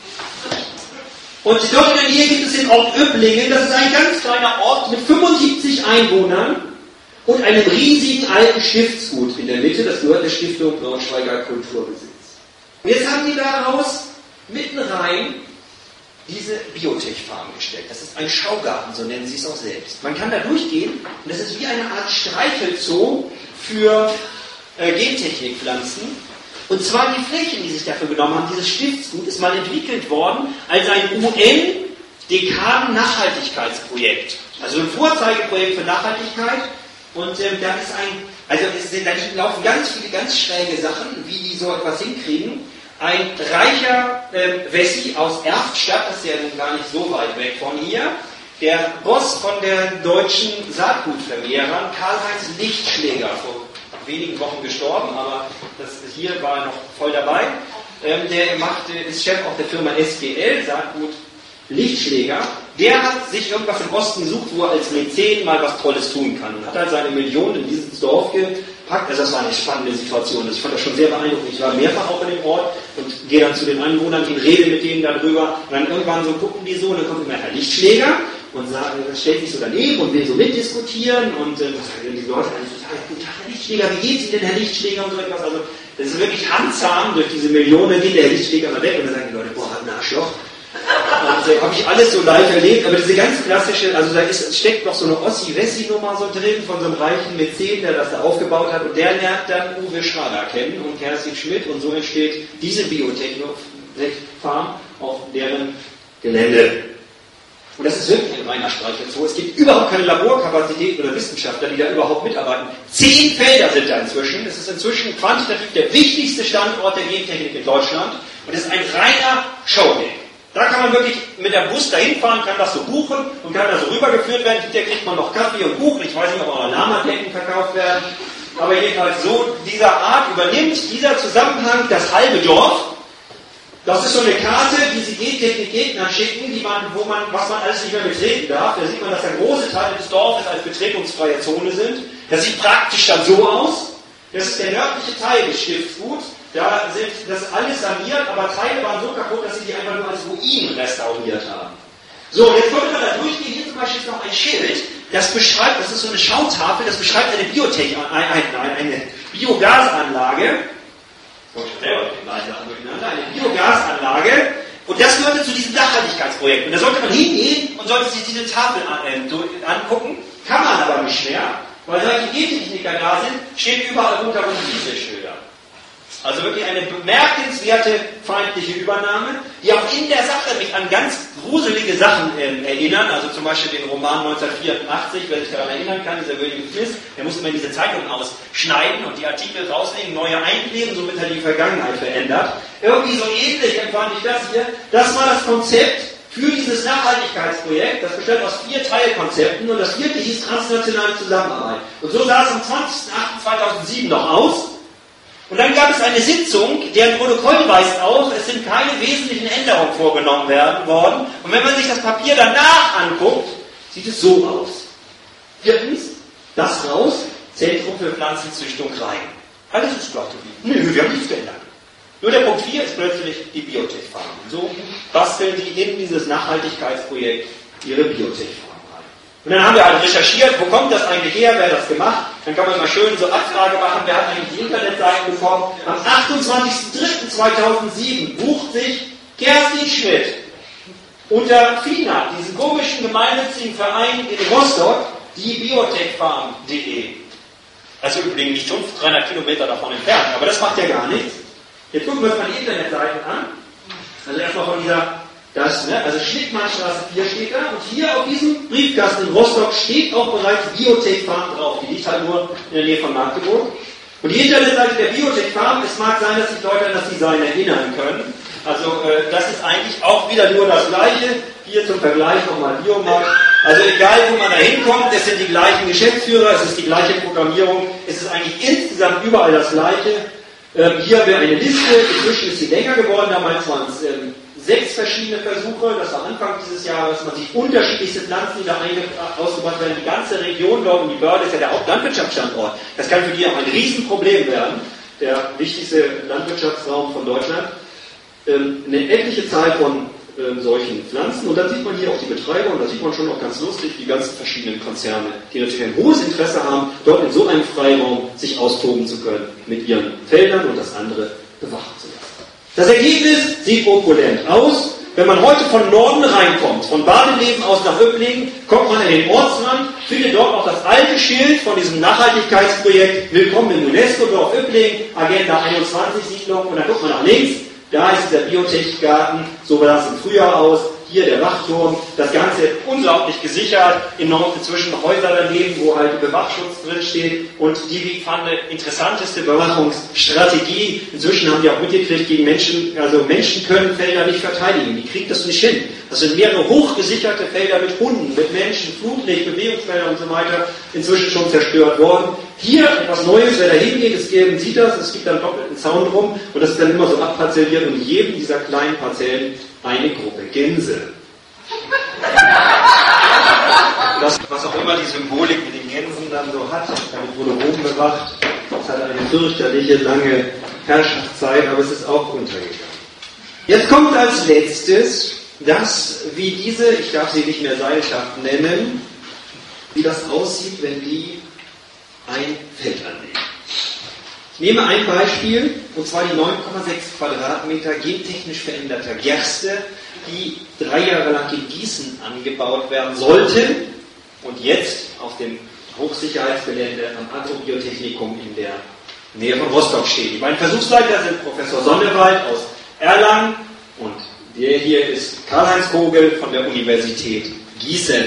Und dort in der Nähe gibt es den Ort Übblingen. Das ist ein ganz kleiner Ort mit fünfundsiebzig Einwohnern. Und einem riesigen alten Stiftsgut in der Mitte, das gehört der Stiftung Braunschweiger Kulturbesitz. Und jetzt haben die daraus mitten rein diese Biotech-Farm gestellt. Das ist ein Schaugarten, so nennen sie es auch selbst. Man kann da durchgehen und das ist wie eine Art Streichelzoo für äh, Gentechnikpflanzen. Und zwar die Flächen, die sich dafür genommen haben, dieses Stiftsgut ist mal entwickelt worden als ein U N-Dekaden-Nachhaltigkeitsprojekt. Also ein Vorzeigeprojekt für Nachhaltigkeit. Und ähm, da ist ein, also es sind, da laufen ganz viele ganz schräge Sachen, wie die so etwas hinkriegen. Ein reicher ähm, Wessi aus Erftstadt, das ist ja nun gar nicht so weit weg von hier, der Boss von der deutschen Saatgutvermehrern, Karl-Heinz Lichtschläger, vor wenigen Wochen gestorben, aber das, hier war er noch voll dabei. Ähm, der macht, ist Chef auch der Firma S G L, Saatgut Lichtschläger. Der hat sich irgendwas im Osten gesucht, wo er als Mäzen mal was Tolles tun kann. Und hat halt seine Millionen in dieses Dorf gepackt. Also das war eine spannende Situation. Ich fand das schon sehr beeindruckend. Ich war mehrfach auch in dem Ort und gehe dann zu den Anwohnern hin, rede mit denen darüber. Und dann irgendwann so gucken die so, und dann kommt immer Herr Lichtschläger und sagt, stellt sich so daneben und will so mitdiskutieren. Und äh, das sagen die Leute eigentlich total, guten Tag, Herr Lichtschläger, wie geht's Ihnen denn, Herr Lichtschläger? Und so etwas. Also das ist wirklich handzahm durch diese Millionen, geht der Herr Lichtschläger mal weg und dann sagen die Leute, boah, ein Arschloch. Also, habe ich alles so live erlebt, aber diese ganz klassische, also da ist, steckt noch so eine Ossi-Wessi-Nummer so drin, von so einem reichen Mäzen, der das da aufgebaut hat, und der lernt dann Uwe Schrader kennen und Kerstin Schmidt, und so entsteht diese Biotech-Farm auf deren Gelände. Und das ist wirklich ein reiner Streichelzoo. Es gibt überhaupt keine Laborkapazität oder Wissenschaftler, die da überhaupt mitarbeiten. Zehn Felder sind da inzwischen. Es ist inzwischen quantitativ der wichtigste Standort der Gentechnik in Deutschland, und es ist ein reiner Showgame. Da kann man wirklich mit der Bus dahin fahren, kann das so buchen und kann da so rübergeführt werden. Hinterher kriegt man noch Kaffee und Kuchen. Ich weiß nicht, ob auch Lama-Decken verkauft werden. Aber jedenfalls so dieser Art übernimmt dieser Zusammenhang das halbe Dorf. Das ist so eine Karte, die sie Gentechnik-Gegnern schicken, die man, wo man, was man alles nicht mehr betreten darf. Da sieht man, dass der große Teil des Dorfes als betretungsfreie Zone sind. Das sieht praktisch dann so aus. Das ist der nördliche Teil des Stiftsguts. Da sind das alles saniert, aber Teile waren so kaputt, dass sie die einfach nur als Ruinen restauriert haben. So, jetzt konnte man da durchgehen. Hier zum Beispiel ist noch ein Schild, das beschreibt, das ist so eine Schautafel, das beschreibt eine Biotech, eine, eine, eine Biogasanlage. selber mit den beiden Sachen durcheinander, eine Biogasanlage, und das gehörte zu diesem Nachhaltigkeitsprojekt. Und da sollte man hingehen und sollte sich diese Tafel an, äh, angucken, kann man aber nicht mehr, weil solche Gentechniker da sind, steht überall rundherum Dieselschilder. Also wirklich eine bemerkenswerte feindliche Übernahme, die auch in der Sache mich an ganz gruselige Sachen äh, erinnern, also zum Beispiel den Roman neunzehnhundertvierundachtzig, wer sich daran erinnern kann, dieser William Smith, der musste immer diese Zeitung ausschneiden und die Artikel rausnehmen, neue einkleben, somit hat die Vergangenheit verändert. Irgendwie so ähnlich empfand ich das hier. Das war das Konzept für dieses Nachhaltigkeitsprojekt, das bestand aus vier Teilkonzepten und das vierte hieß transnationale Zusammenarbeit. Und so sah es am zwanzigsten achten zweitausendsieben noch aus. Und dann gab es eine Sitzung, deren Protokoll weist auf, es sind keine wesentlichen Änderungen vorgenommen werden worden. Und wenn man sich das Papier danach anguckt, sieht es so aus. Viertens, das raus, Zentrum für Pflanzenzüchtung rein. Alles ist gleich geblieben. Nö, wir haben nichts geändert. Nur der Punkt vier ist plötzlich die Biotech-Farm. So basteln die in dieses Nachhaltigkeitsprojekt ihre Biotech-Farm. Und dann haben wir halt recherchiert, wo kommt das eigentlich her, wer hat das gemacht. Dann kann man mal schön so Abfrage machen, wer hat eigentlich die Internetseiten bekommen. Am achtundzwanzigsten dritten zweitausendsieben bucht sich Kerstin Schmidt unter FINA, diesen komischen gemeinnützigen Verein in Rostock, die biotechfarm punkt de. Also übrigens nicht schon dreihundert Kilometer davon entfernt, aber das macht ja gar nichts. Jetzt gucken wir uns mal die Internetseiten an. Also erstmal von dieser... Das, ne? Also Schnittmannstraße vier steht da und hier auf diesem Briefkasten in Rostock steht auch bereits Biotech Farm drauf. Die liegt halt nur in der Nähe von Magdeburg. Und die Internetseite der Biotech Farm, es mag sein, dass sich Leute an das Design erinnern können. Also äh, das ist eigentlich auch wieder nur das Gleiche. Hier zum Vergleich nochmal Biomarkt. Also egal, wo man da hinkommt, es sind die gleichen Geschäftsführer, es ist die gleiche Programmierung, es ist eigentlich insgesamt überall das Gleiche. Ähm, hier haben wir eine Liste, inzwischen ist sie länger geworden, damals waren es ähm, sechs verschiedene Versuche, das war Anfang dieses Jahres, man sieht unterschiedlichste Pflanzen, die da ausgebracht werden. Die ganze Region dort um die Börde ist ja der Hauptlandwirtschaftsstandort. Das kann für die auch ein Riesenproblem werden, der wichtigste Landwirtschaftsraum von Deutschland. Ähm, eine etliche Zahl von ähm, solchen Pflanzen und dann sieht man hier auch die Betreiber und da sieht man schon auch ganz lustig die ganzen verschiedenen Konzerne, die natürlich ein hohes Interesse haben, dort in so einem Freiraum sich austoben zu können mit ihren Feldern und das andere bewachen zu lassen. Das Ergebnis sieht opulent aus. Wenn man heute von Norden reinkommt, von Badenleben aus nach Öblingen, kommt man an den Ortsrand, findet dort auch das alte Schild von diesem Nachhaltigkeitsprojekt Willkommen im UNESCO-Dorf Öblingen, Agenda einundzwanzig Siedlung, und dann guckt man nach links, da ist der Biotech-Garten, so sah es im Frühjahr aus. Hier der Wachturm, das Ganze unglaublich gesichert, enorm zwischen Häuser daneben, wo halt Bewachschutz drin steht und die, wie ich fand, interessanteste Bewachungsstrategie. Inzwischen haben die auch mitgekriegt, gegen Menschen, also Menschen können Felder nicht verteidigen, die kriegen das nicht hin. Das sind mehrere hochgesicherte Felder mit Hunden, mit Menschen, Flutlicht, Bewegungsfelder und so weiter, inzwischen schon zerstört worden. Hier etwas Neues, wer da hingeht, es gibt, sieht das, es gibt dann doppelten Zaun drum und das ist dann immer so abparzelliert und in jedem dieser kleinen Parzellen eine Gruppe Gänse. Das, was auch immer die Symbolik mit den Gänsen dann so hat, damit wurde Rom bewacht. Es hat eine fürchterliche, lange Herrschaftszeit, aber es ist auch untergegangen. Jetzt kommt als letztes das, wie diese, ich darf sie nicht mehr Seilschaft nennen, wie das aussieht, wenn die ein Feld anlegen. Ich nehme ein Beispiel, und zwar die neun Komma sechs Quadratmeter gentechnisch veränderter Gerste, die drei Jahre lang in Gießen angebaut werden sollte und jetzt auf dem Hochsicherheitsgelände am Agrobiotechnikum in der Nähe von Rostock steht. Die beiden Versuchsleiter sind Professor Sonnewald aus Erlangen und der hier ist Karl-Heinz Kogel von der Universität Gießen.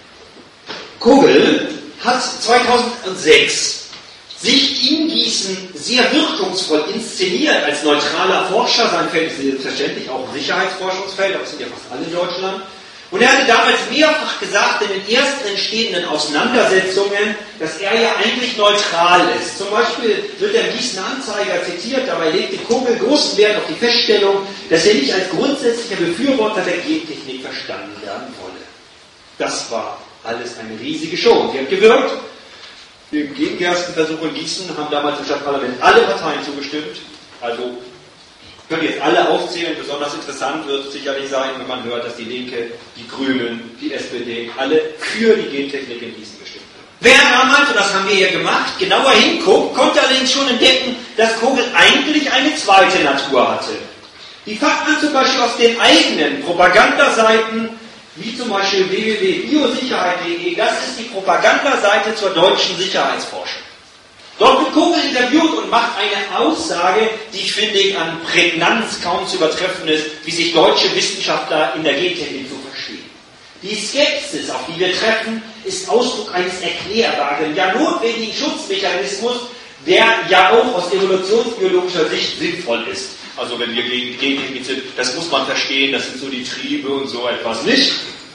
Kogel hat zweitausendsechs sich in Gießen sehr wirkungsvoll inszeniert als neutraler Forscher. Sein Feld ist selbstverständlich auch ein Sicherheitsforschungsfeld, aber es sind ja fast alle in Deutschland. Und er hatte damals mehrfach gesagt, in den ersten entstehenden Auseinandersetzungen, dass er ja eigentlich neutral ist. Zum Beispiel wird der Gießener Anzeiger zitiert, dabei legte Kogel großen Wert auf die Feststellung, dass er nicht als grundsätzlicher Befürworter der Gentechnik verstanden werden wolle. Das war alles eine riesige Show. Und die hat gewirkt. Dem Gengerstenversuch in Gießen haben damals im Stadtparlament alle Parteien zugestimmt. Also können jetzt alle aufzählen. Besonders interessant wird es sicherlich sein, wenn man hört, dass die Linke, die Grünen, die S P D alle für die Gentechnik in Gießen gestimmt haben. Wer damals, und das haben wir hier gemacht, genauer hinguckt, konnte allerdings schon entdecken, dass Kogel eigentlich eine zweite Natur hatte. Die fasst man zum Beispiel aus den eigenen Propagandaseiten, wie zum Beispiel w w w punkt biosicherheit punkt de, das ist die Propagandaseite zur deutschen Sicherheitsforschung. Dort wird Kogel interviewt und macht eine Aussage, die ich finde an Prägnanz kaum zu übertreffen ist, wie sich deutsche Wissenschaftler in der Gentechnik so verstehen. Die Skepsis, auf die wir treffen, ist Ausdruck eines erklärbaren, ja notwendigen Schutzmechanismus, der ja auch aus evolutionsbiologischer Sicht sinnvoll ist. Also wenn wir gegen Gentechnik sind, das muss man verstehen, das sind so die Triebe und so etwas nicht.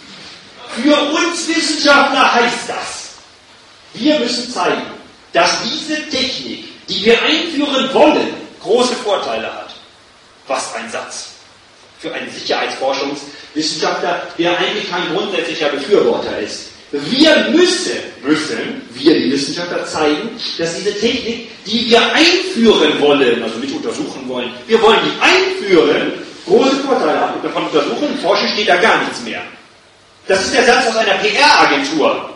Für uns Wissenschaftler heißt das, wir müssen zeigen, dass diese Technik, die wir einführen wollen, große Vorteile hat. Was ein Satz. Für einen Sicherheitsforschungswissenschaftler, der eigentlich kein grundsätzlicher Befürworter ist. Wir müssen, müssen, wir die Wissenschaftler zeigen, dass diese Technik, die wir einführen wollen, also mit untersuchen wollen, wir wollen die einführen, große Vorteile hat. Und davon untersuchen, forschen steht da gar nichts mehr. Das ist der Satz aus einer P R-Agentur.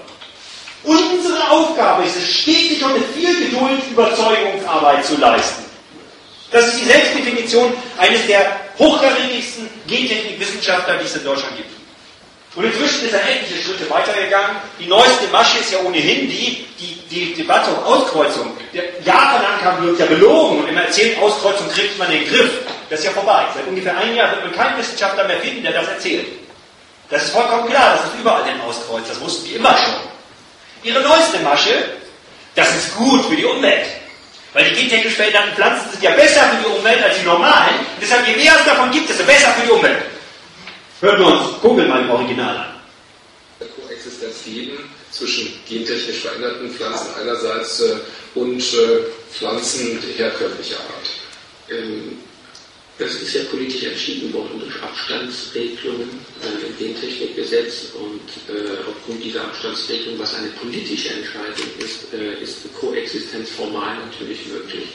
Unsere Aufgabe ist es, stetig und mit viel Geduld Überzeugungsarbeit zu leisten. Das ist die Selbstdefinition eines der hochkarätigsten Gentechnikwissenschaftler, die es in Deutschland gibt. Und inzwischen ist er etliche Schritte weitergegangen. Die neueste Masche ist ja ohnehin die, die, die Debatte um Auskreuzung. Jahrelang haben wir uns ja belogen und immer erzählt, Auskreuzung kriegt man in den Griff. Das ist ja vorbei. Seit ungefähr einem Jahr wird man keinen Wissenschaftler mehr finden, der das erzählt. Das ist vollkommen klar, dass es überall den auskreuzt. Das wussten die immer schon. Ihre neueste Masche, das ist gut für die Umwelt. Weil die gentechnisch veränderten Pflanzen sind ja besser für die Umwelt als die normalen. Und deshalb, je mehr es davon gibt, desto besser für die Umwelt. Hören wir uns Kogel mal im Original an. Koexistenz geben zwischen gentechnisch veränderten Pflanzen einerseits äh, und äh, Pflanzen herkömmlicher Art. Ähm, das ist ja politisch entschieden worden durch Abstandsregelungen äh, im Gentechnikgesetz und äh, aufgrund dieser Abstandsregelung, was eine politische Entscheidung ist, äh, ist Koexistenz formal natürlich möglich.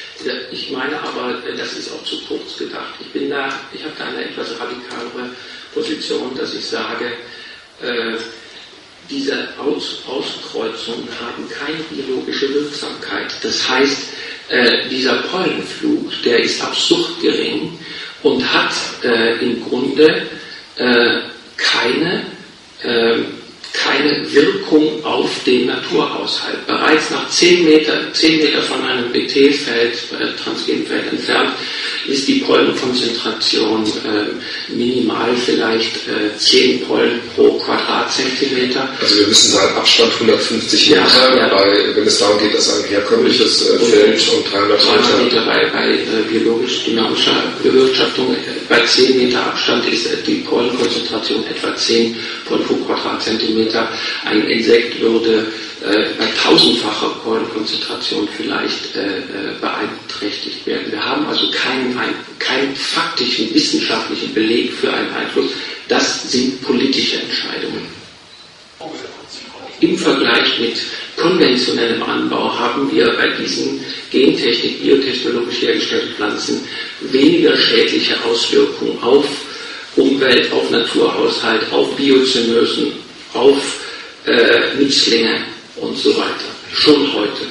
Ich meine aber, das ist auch zu kurz gedacht. Ich bin da, ich habe da eine etwas radikalere Position, dass ich sage, äh, diese Aus Auskreuzungen haben keine biologische Wirksamkeit. Das heißt, äh, dieser Pollenflug, der ist absurd gering und hat äh, im Grunde äh, keine äh, keine Wirkung auf den Naturhaushalt. Bereits nach zehn Meter, zehn Meter von einem B T-Feld, äh, Transgenfeld entfernt, ist die Pollenkonzentration äh, minimal, vielleicht äh, zehn Pollen pro Quadratzentimeter. Also wir wissen seit Abstand hundertfünfzig Meter, ja, ja. Bei, wenn es darum geht, dass ein herkömmliches äh, Feld und dreihundert Meter bei, bei äh, biologisch dynamischer Bewirtschaftung. Äh, bei zehn Meter Abstand ist äh, die Pollenkonzentration etwa zehn Pollen pro Quadratzentimeter. Ein Insekt würde äh, bei tausendfacher Pollenkonzentration vielleicht äh, beeinträchtigt werden. Wir haben also keinen, ein, keinen faktischen, wissenschaftlichen Beleg für einen Einfluss. Das sind politische Entscheidungen. Im Vergleich mit konventionellem Anbau haben wir bei diesen Gentechnik, biotechnologisch hergestellten Pflanzen weniger schädliche Auswirkungen auf Umwelt, auf Naturhaushalt, auf Biozynösen, auf äh, Nützlinge und so weiter. Schon heute.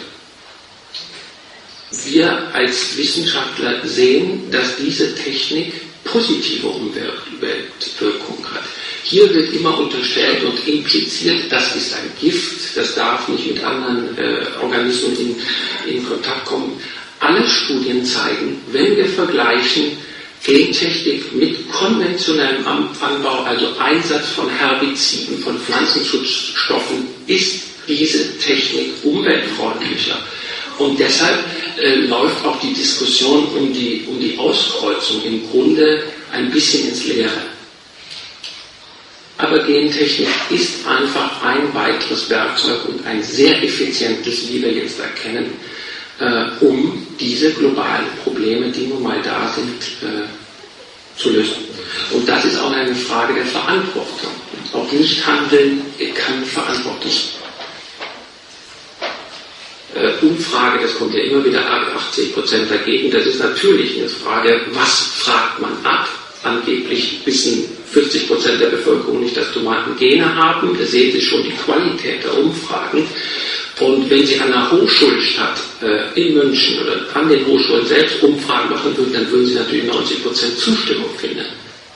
Wir als Wissenschaftler sehen, dass diese Technik positive Umweltwirkung hat. Hier wird immer unterstellt und impliziert, das ist ein Gift, das darf nicht mit anderen äh, Organismen in, in Kontakt kommen. Alle Studien zeigen, wenn wir vergleichen Gentechnik mit konventionellem Anbau, also Einsatz von Herbiziden, von Pflanzenschutzstoffen, ist diese Technik umweltfreundlicher. Und deshalb äh, läuft auch die Diskussion um die, um die Auskreuzung im Grunde ein bisschen ins Leere. Aber Gentechnik ist einfach ein weiteres Werkzeug und ein sehr effizientes, wie wir jetzt erkennen, äh, um diese globalen Probleme, die nun mal da sind, äh, zu lösen. Und das ist auch eine Frage der Verantwortung. Auch Nichthandeln kann verantwortlich sein. Äh, Umfrage, das kommt ja immer wieder ab, achtzig Prozent dagegen, das ist natürlich eine Frage, was fragt man ab? Angeblich wissen vierzig Prozent der Bevölkerung nicht, dass Tomaten Gene haben. Da sehen Sie schon die Qualität der Umfragen. Und wenn Sie an der Hochschulstadt äh, in München oder an den Hochschulen selbst Umfragen machen würden, dann würden Sie natürlich neunzig Prozent Zustimmung finden.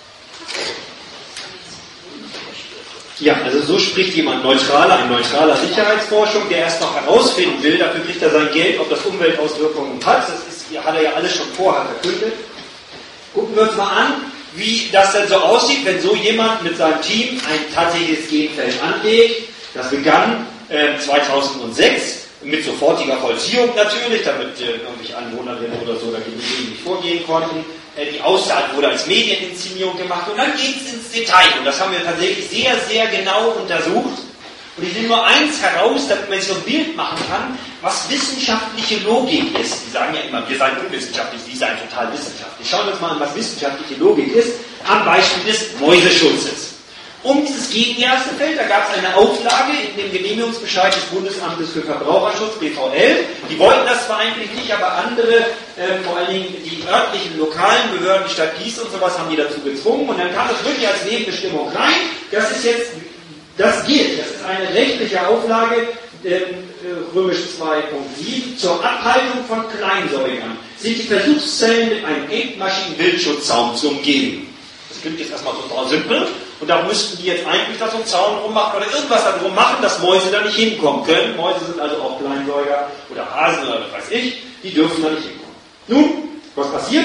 Ja, also so spricht jemand neutraler, ein neutraler Sicherheitsforschung, der erst noch herausfinden will, dafür kriegt er sein Geld, ob das Umweltauswirkungen hat. Das ist, hat er ja alles schon vorher verkündet. Gucken wir uns mal an, wie das denn so aussieht, wenn so jemand mit seinem Team ein tatsächliches Genfeld anlegt. Das begann äh, zweitausendsechs mit sofortiger Vollziehung natürlich, damit äh, irgendwelche Anwohnerinnen oder so dagegen nicht vorgehen konnten. Äh, die Aussage wurde als Medieninszenierung gemacht und dann geht es ins Detail. Und das haben wir tatsächlich sehr, sehr genau untersucht. Und ich nehme nur eins heraus, damit man sich so ein Bild machen kann, was wissenschaftliche Logik ist. Die sagen ja immer, wir seien unwissenschaftlich, sie seien total wissenschaftlich. Schauen wir uns mal an, was wissenschaftliche Logik ist, am Beispiel des Mäuseschutzes. Um dieses Gegenerstefeld, da gab es eine Auflage in dem Genehmigungsbescheid des Bundesamtes für Verbraucherschutz, B V L. Die wollten das zwar eigentlich nicht, aber andere, äh, vor allen Dingen die örtlichen, lokalen Behörden, die Stadt Gießen und sowas, haben die dazu gezwungen. Und dann kam das wirklich als Nebenbestimmung rein. Das ist jetzt, das gilt. Das ist eine rechtliche Auflage, äh, Römisch zwei Punkt sieben, zur Abhaltung von Kleinsäugern sind die Versuchszellen mit einem engmaschigen Wildschutzzaun zu umgeben. Das klingt jetzt erstmal total simpel. Und da müssten die jetzt eigentlich da so einen Zaun rummachen oder irgendwas da drum machen, dass Mäuse da nicht hinkommen können. Mäuse sind also auch Kleinsäuger oder Hasen oder was weiß ich. Die dürfen da nicht hinkommen. Nun, was passiert?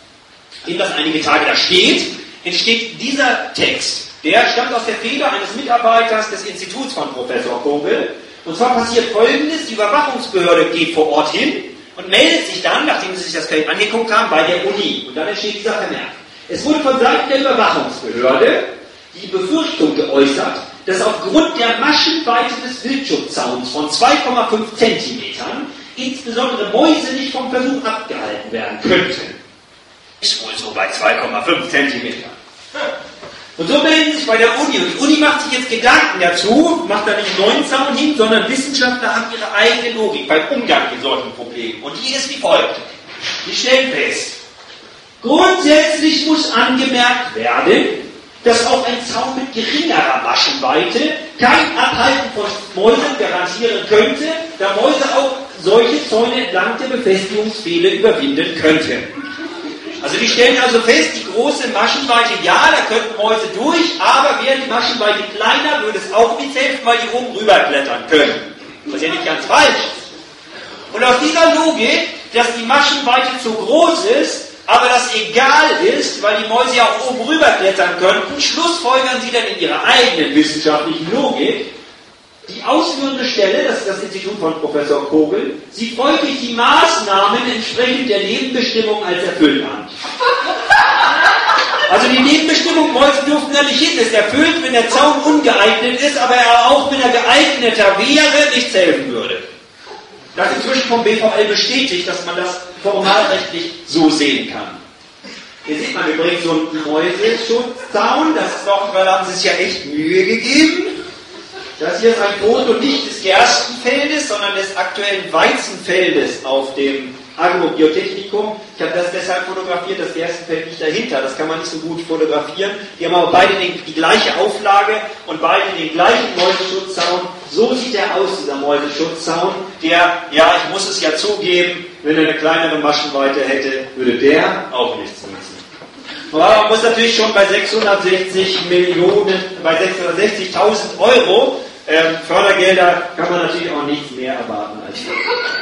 Indem das einige Tage da steht, entsteht dieser Text. Der stammt aus der Feder eines Mitarbeiters des Instituts von Professor Kogel. Und zwar passiert Folgendes: Die Überwachungsbehörde geht vor Ort hin und meldet sich dann, nachdem sie sich das Feld angeguckt haben, bei der Uni. Und dann entsteht dieser Vermerk. Es wurde von Seiten der Überwachungsbehörde die Befürchtung geäußert, dass aufgrund der Maschenweite des Wildschutzzauns von zwei Komma fünf Zentimetern insbesondere Mäuse nicht vom Versuch abgehalten werden könnten. Ist wohl so bei zwei Komma fünf Zentimetern. Und so melden sich bei der Uni. Und die Uni macht sich jetzt Gedanken dazu, macht da nicht einen neuen Zaun hin, sondern Wissenschaftler haben ihre eigene Logik beim Umgang mit solchen Problemen. Und die ist wie folgt. Die stellen fest: Grundsätzlich muss angemerkt werden, dass auch ein Zaun mit geringerer Maschenweite kein Abhalten von Mäusen garantieren könnte, da Mäuse auch solche Zäune entlang der Befestigungspfähle überwinden könnten. Also die stellen also fest, die große Maschenweite, ja, da könnten Mäuse durch, aber wäre die Maschenweite kleiner, würde es auch nicht helfen, weil die oben rüberklettern können. Das ist ja nicht ganz falsch. Und aus dieser Logik, dass die Maschenweite zu groß ist, aber das egal ist, weil die Mäuse ja auch oben rüberklettern könnten, schlussfolgern sie dann in ihrer eigenen wissenschaftlichen Logik, die ausführende Stelle, das ist das Institut von Professor Kogel, sieht folglich die Maßnahmen entsprechend der Nebenbestimmung als erfüllt an. Also die Nebenbestimmung, Mäuse dürfen da nicht hin, ist erfüllt, wenn der Zaun ungeeignet ist, aber er auch, wenn er geeigneter wäre, nichts helfen würde. Das ist inzwischen vom B V L bestätigt, dass man das formalrechtlich so sehen kann. Hier sieht man übrigens so einen Mäuseschutzzaun, das ist doch, weil haben sie sich ja echt Mühe gegeben. Das hier ist ein Foto nicht des Gerstenfeldes, sondern des aktuellen Weizenfeldes auf dem Agrobiotechnikum. Ich habe das deshalb fotografiert, das Gerstenfeld liegt dahinter, das kann man nicht so gut fotografieren. Die haben aber beide die, die gleiche Auflage und beide den gleichen Mäuseschutzzaun. So sieht er aus, dieser Mäuseschutzzaun, der, ja, ich muss es ja zugeben, wenn er eine kleinere Maschenweite hätte, würde der auch nichts nutzen. Aber man muss natürlich schon bei sechshundertsechzig Millionen, bei sechshundertsechzigtausend Euro ähm, Fördergelder kann man natürlich auch nichts mehr erwarten als das.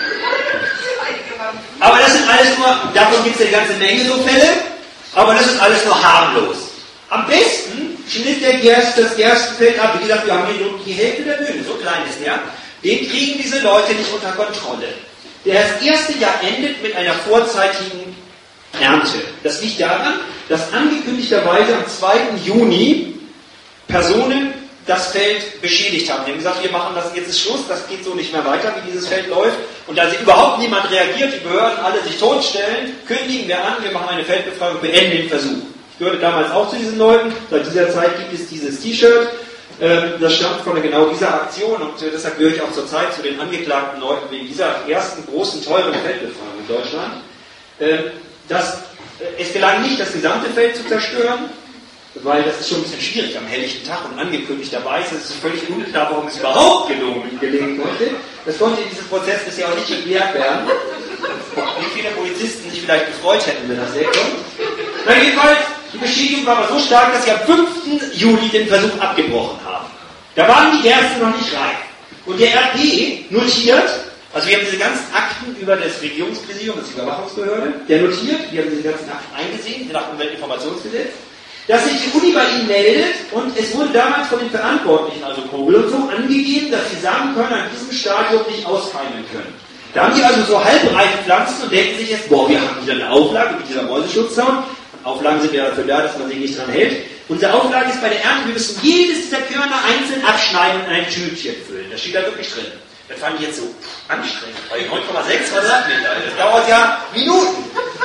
Aber das sind alles nur, davon gibt es eine ganze Menge so Fälle, aber das ist alles nur harmlos. Am besten schnitt der Gerst, das Gerstenfeld ab. Wie gesagt, wir haben hier nur die Hälfte der Bühne, so klein ist der. Den kriegen diese Leute nicht unter Kontrolle. Das erste Jahr endet mit einer vorzeitigen Ernte. Das liegt daran, dass angekündigterweise am zweiten Juni Personen das Feld beschädigt haben. Die haben gesagt, wir machen das, jetzt ist Schluss, das geht so nicht mehr weiter, wie dieses Feld läuft. Und da überhaupt niemand reagiert, die Behörden alle sich totstellen, kündigen wir an, wir machen eine Feldbefragung, beenden den Versuch. Ich gehörte damals auch zu diesen Leuten. Seit dieser Zeit gibt es dieses T-Shirt. Das stammt von genau dieser Aktion und deshalb gehöre ich auch zur Zeit zu den angeklagten Leuten wegen dieser ersten großen, teuren Feldbefragung in Deutschland. Das, es gelang nicht, das gesamte Feld zu zerstören. weil das ist schon ein bisschen schwierig am helllichten Tag und angekündigt dabei ist. Es ist völlig unklar, warum es überhaupt gelungen, gelingen konnte. Das konnte in diesem Prozess bisher auch nicht geklärt werden. Wie viele Polizisten sich vielleicht gefreut hätten, wenn das sehr kommt. Na jedenfalls, die Beschädigung war aber so stark, dass sie am fünften Juli den Versuch abgebrochen haben. Da waren die Gerste noch nicht reif. Und der R P notiert, also wir haben diese ganzen Akten über das Regierungspräsidium, das ist die Überwachungsbehörde, der notiert, wir haben diese ganzen Akten eingesehen, nach dem Umweltinformationsgesetz, dass sich die Uni bei Ihnen meldet und es wurde damals von den Verantwortlichen, also Kogel und so, angegeben, dass sie sagen können, an diesem Stadium nicht auskeimen können. Da haben die also so halbreife Pflanzen und denken sich jetzt, boah, wir haben wieder eine Auflage mit dieser Mäuseschutzzaun. Auflagen sind ja dafür da, dass man sich nicht dran hält. Unsere Auflage ist bei der Ernte, wir müssen jedes dieser Körner einzeln abschneiden und in ein Tütchen füllen. Das steht da wirklich drin. Das fand ich jetzt so anstrengend, weil neun Komma sechs Quadratmeter, das dauert ja Minuten.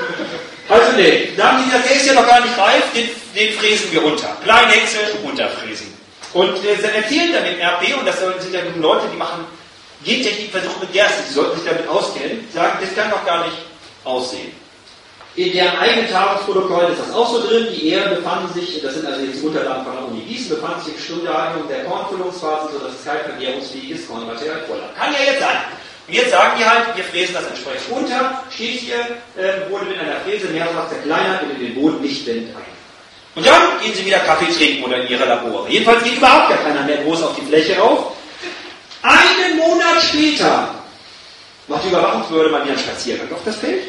Also nee, da haben die gesagt, der ist ja noch gar nicht reif, den, den fräsen wir unter. Kleinhäcksel, unterfräsen. Und äh, erzählen dann dem R P, und das sind ja nun Leute, die machen Gentechnikversuche mit Gerste, die sollten sich damit auskennen, sagen, das kann doch gar nicht aussehen. In deren eigenen Tagungsprotokoll ist das auch so drin, die Ähren befanden sich, das sind also jetzt die Unterlagen von der Uni Gießen, befanden sich im Stadium der Kornfüllungsphase, sodass es kein vergärungsfähiges Kornmaterial vorlag. Kann ja jetzt sein. Und jetzt sagen die halt, wir fräsen das entsprechend unter, steht hier, äh, wurde mit einer Fräse mehrfach zerkleinert und in den Boden nicht wendend ein. Und dann gehen sie wieder Kaffee trinken oder in ihre Labore. Jedenfalls geht überhaupt gar keiner mehr groß auf die Fläche rauf. Einen Monat später macht die Überwachungsbehörde mal wieder einen Spaziergang auf das Feld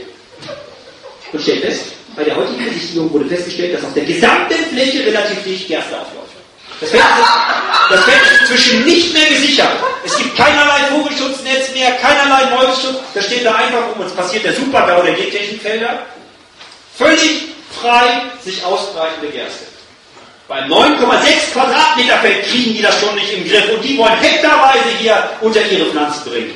und stellt fest, bei der heutigen Besichtigung wurde festgestellt, dass auf der gesamten Fläche relativ dicht Gerste aufläuft. Das Feld ist, das Feld ist inzwischen nicht mehr gesichert. Es gibt keinerlei Vogelschutznetz mehr, keinerlei Mäuseschutz. Da steht da einfach um, uns passiert der Supergau der Gentechnikfelder. Völlig frei sich ausbreitende Gerste. Beim neun Komma sechs Quadratmeter Feld kriegen die das schon nicht im Griff und die wollen hektarweise hier unter ihre Pflanzen bringen.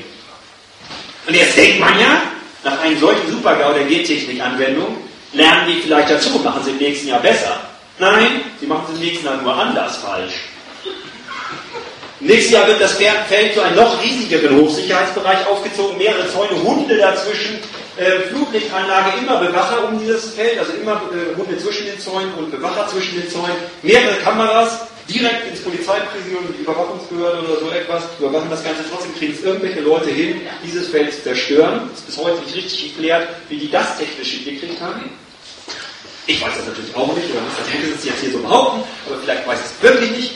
Und jetzt denkt man ja, nach einem solchen Supergau der Gentechnik-Anwendung lernen die vielleicht dazu, machen sie im nächsten Jahr besser. Nein, sie machen es im nächsten Jahr nur anders falsch. Im nächsten Jahr wird das Feld zu einem noch riesigeren Hochsicherheitsbereich aufgezogen, mehrere Zäune, Hunde dazwischen, äh, Flutlichtanlage, immer Bewacher um dieses Feld, also immer äh, Hunde zwischen den Zäunen und Bewacher zwischen den Zäunen, mehrere Kameras, direkt ins Polizeipräsidium, die Überwachungsbehörde oder so etwas, überwachen das Ganze, trotzdem kriegen es irgendwelche Leute hin, dieses Feld zu zerstören. Es ist bis heute nicht richtig geklärt, wie die das technisch hingekriegt haben. Ich weiß das natürlich auch nicht, oder was das hätte es jetzt hier so behaupten, aber vielleicht weiß es wirklich nicht.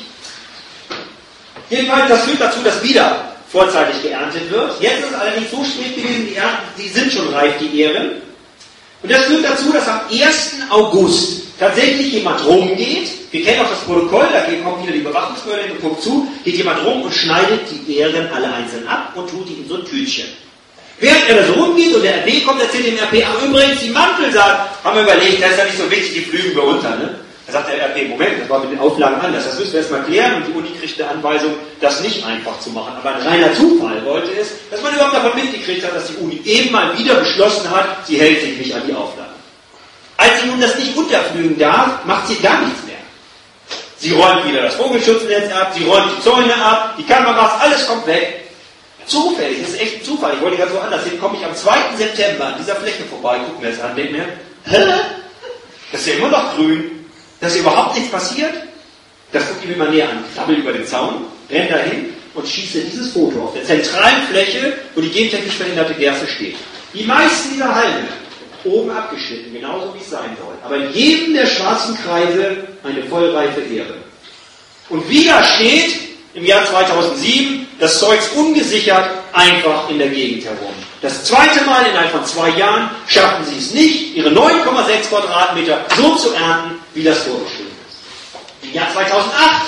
Jedenfalls, das führt dazu, dass wieder vorzeitig geerntet wird. Jetzt ist es allerdings so spät gewesen, die Ernten, die sind schon reif, die Ähren. Und das führt dazu, dass am ersten August tatsächlich jemand rumgeht, wir kennen auch das Protokoll, da kommt wieder die Überwachungsbehörde und guckt zu, geht jemand rum und schneidet die Ähren alle einzeln ab und tut die in so ein Tütchen. Während er da so rumgeht und der R P kommt, erzählt dem R P, ach übrigens, die Mantelsaat, haben wir überlegt, das ist ja nicht so wichtig, die flügen wir unter, ne? Da sagt der R P, Moment, das war mit den Auflagen anders, das müssen wir erstmal klären und die Uni kriegt eine Anweisung, das nicht einfach zu machen. Aber ein reiner Zufall wollte es, dass man überhaupt davon mitgekriegt hat, dass die Uni eben mal wieder beschlossen hat, sie hält sich nicht an die Auflagen. Als sie nun das nicht unterflügen darf, macht sie gar nichts mehr. Sie räumt wieder das Vogelschutznetz ab, sie räumt die Zäune ab, die Kameras, alles kommt weg. Zufällig, das ist echt ein Zufall, ich wollte ganz so anders, jetzt komme ich am zweiten September an dieser Fläche vorbei, guck mir das an, denke mir, hä? Das ist ja immer noch grün. Dass hier überhaupt nichts passiert, das gucke ich mir mal näher an. Ich krabbel über den Zaun, renne dahin und schieße dieses Foto auf der zentralen Fläche, wo die gentechnisch verhinderte Gerste steht. Die meisten dieser Halme oben abgeschnitten, genauso wie es sein soll. Aber in jedem der schwarzen Kreise eine vollreife Ähre. Und wieder steht im Jahr zweitausendsieben das Zeugs ungesichert einfach in der Gegend herum. Das zweite Mal innerhalb von zwei Jahren schaffen sie es nicht, ihre neun Komma sechs Quadratmeter so zu ernten, wie das vorgeschrieben ist. Im Jahr zweitausendacht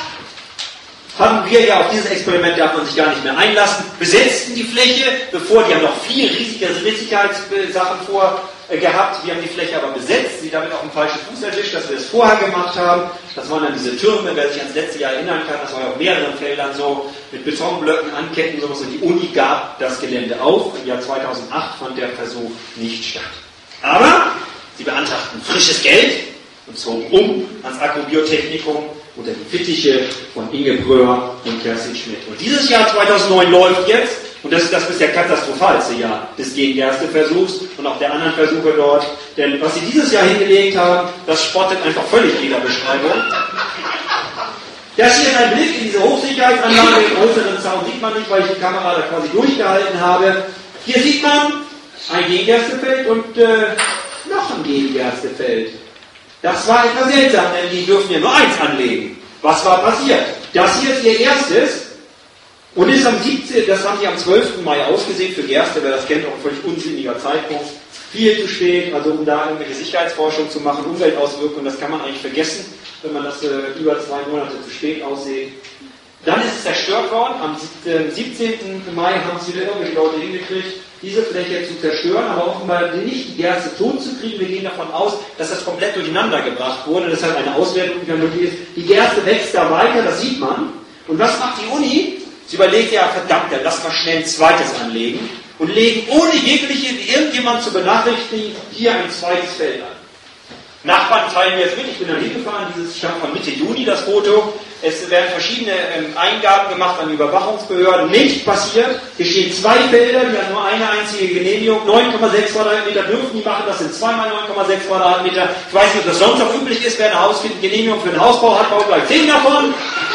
haben wir ja auf dieses Experiment, darf man sich gar nicht mehr einlassen, besetzten die Fläche, bevor die haben noch viel riesige Sicherheitssachen vor äh, gehabt. Wir haben die Fläche aber besetzt, sie damit auf den falschen Fuß erwischt, dass wir das vorher gemacht haben. Das waren dann diese Türme, wer sich ans letzte Jahr erinnern kann, das war ja auf mehreren Feldern so, mit Betonblöcken, Anketten, sowas. Und die Uni gab das Gelände auf. Im Jahr zweitausendacht fand der Versuch nicht statt. Aber sie beantragten frisches Geld und zogen um ans Agrobiotechnikum unter die Fittiche von Inge Bröhr und Kerstin Schmidt. Und dieses Jahr zweitausendneun läuft jetzt Und das ist das bisher katastrophalste Jahr des Gen-Gerste-Versuchs und auch der anderen Versuche dort. Denn was sie dieses Jahr hingelegt haben, das spottet einfach völlig jeder Beschreibung. Das hier ist ein Blick in diese Hochsicherheitsanlage. Den größeren Zaun sieht man nicht, weil ich die Kamera da quasi durchgehalten habe. Hier sieht man ein Gen-Gerste-Feld und äh, noch ein Gen-Gerste-Feld. Das war etwas seltsam, denn die dürfen ja nur eins anlegen. Was war passiert? Das hier ist ihr erstes. Und ist am siebzehnten das haben die am zwölften Mai ausgesehen für Gerste, wer das kennt, auch ein völlig unsinniger Zeitpunkt. Viel zu spät, also um da irgendwelche Sicherheitsforschung zu machen, Umweltauswirkungen, das kann man eigentlich vergessen, wenn man das äh, über zwei Monate zu spät aussieht. Dann ist es zerstört worden, am siebzehnten Mai haben es wieder irgendwelche Leute hingekriegt, diese Fläche zu zerstören, aber offenbar nicht die Gerste tot zu kriegen. Wir gehen davon aus, dass das komplett durcheinander gebracht wurde, deshalb eine Auswertung die dann möglich ist. Die Gerste wächst da weiter, das sieht man. Und was macht die Uni? Sie überlegt ja, verdammt, dann lass mal schnell ein zweites anlegen und legen ohne jegliche, irgendjemand zu benachrichtigen, hier ein zweites Feld an. Nachbarn teilen mir jetzt mit, ich bin da hingefahren, dieses stammt von Mitte Juni, das Foto. Es werden verschiedene ähm, Eingaben gemacht an die Überwachungsbehörden. Nichts passiert. Hier stehen zwei Felder, die haben nur eine einzige Genehmigung. neun Komma sechs Quadratmeter dürfen die machen, das sind zweimal neun Komma sechs Quadratmeter. Ich weiß nicht, ob das sonst auch üblich ist, wer eine Hausgenehmigung für den Hausbau hat, baut gleich zehn davon.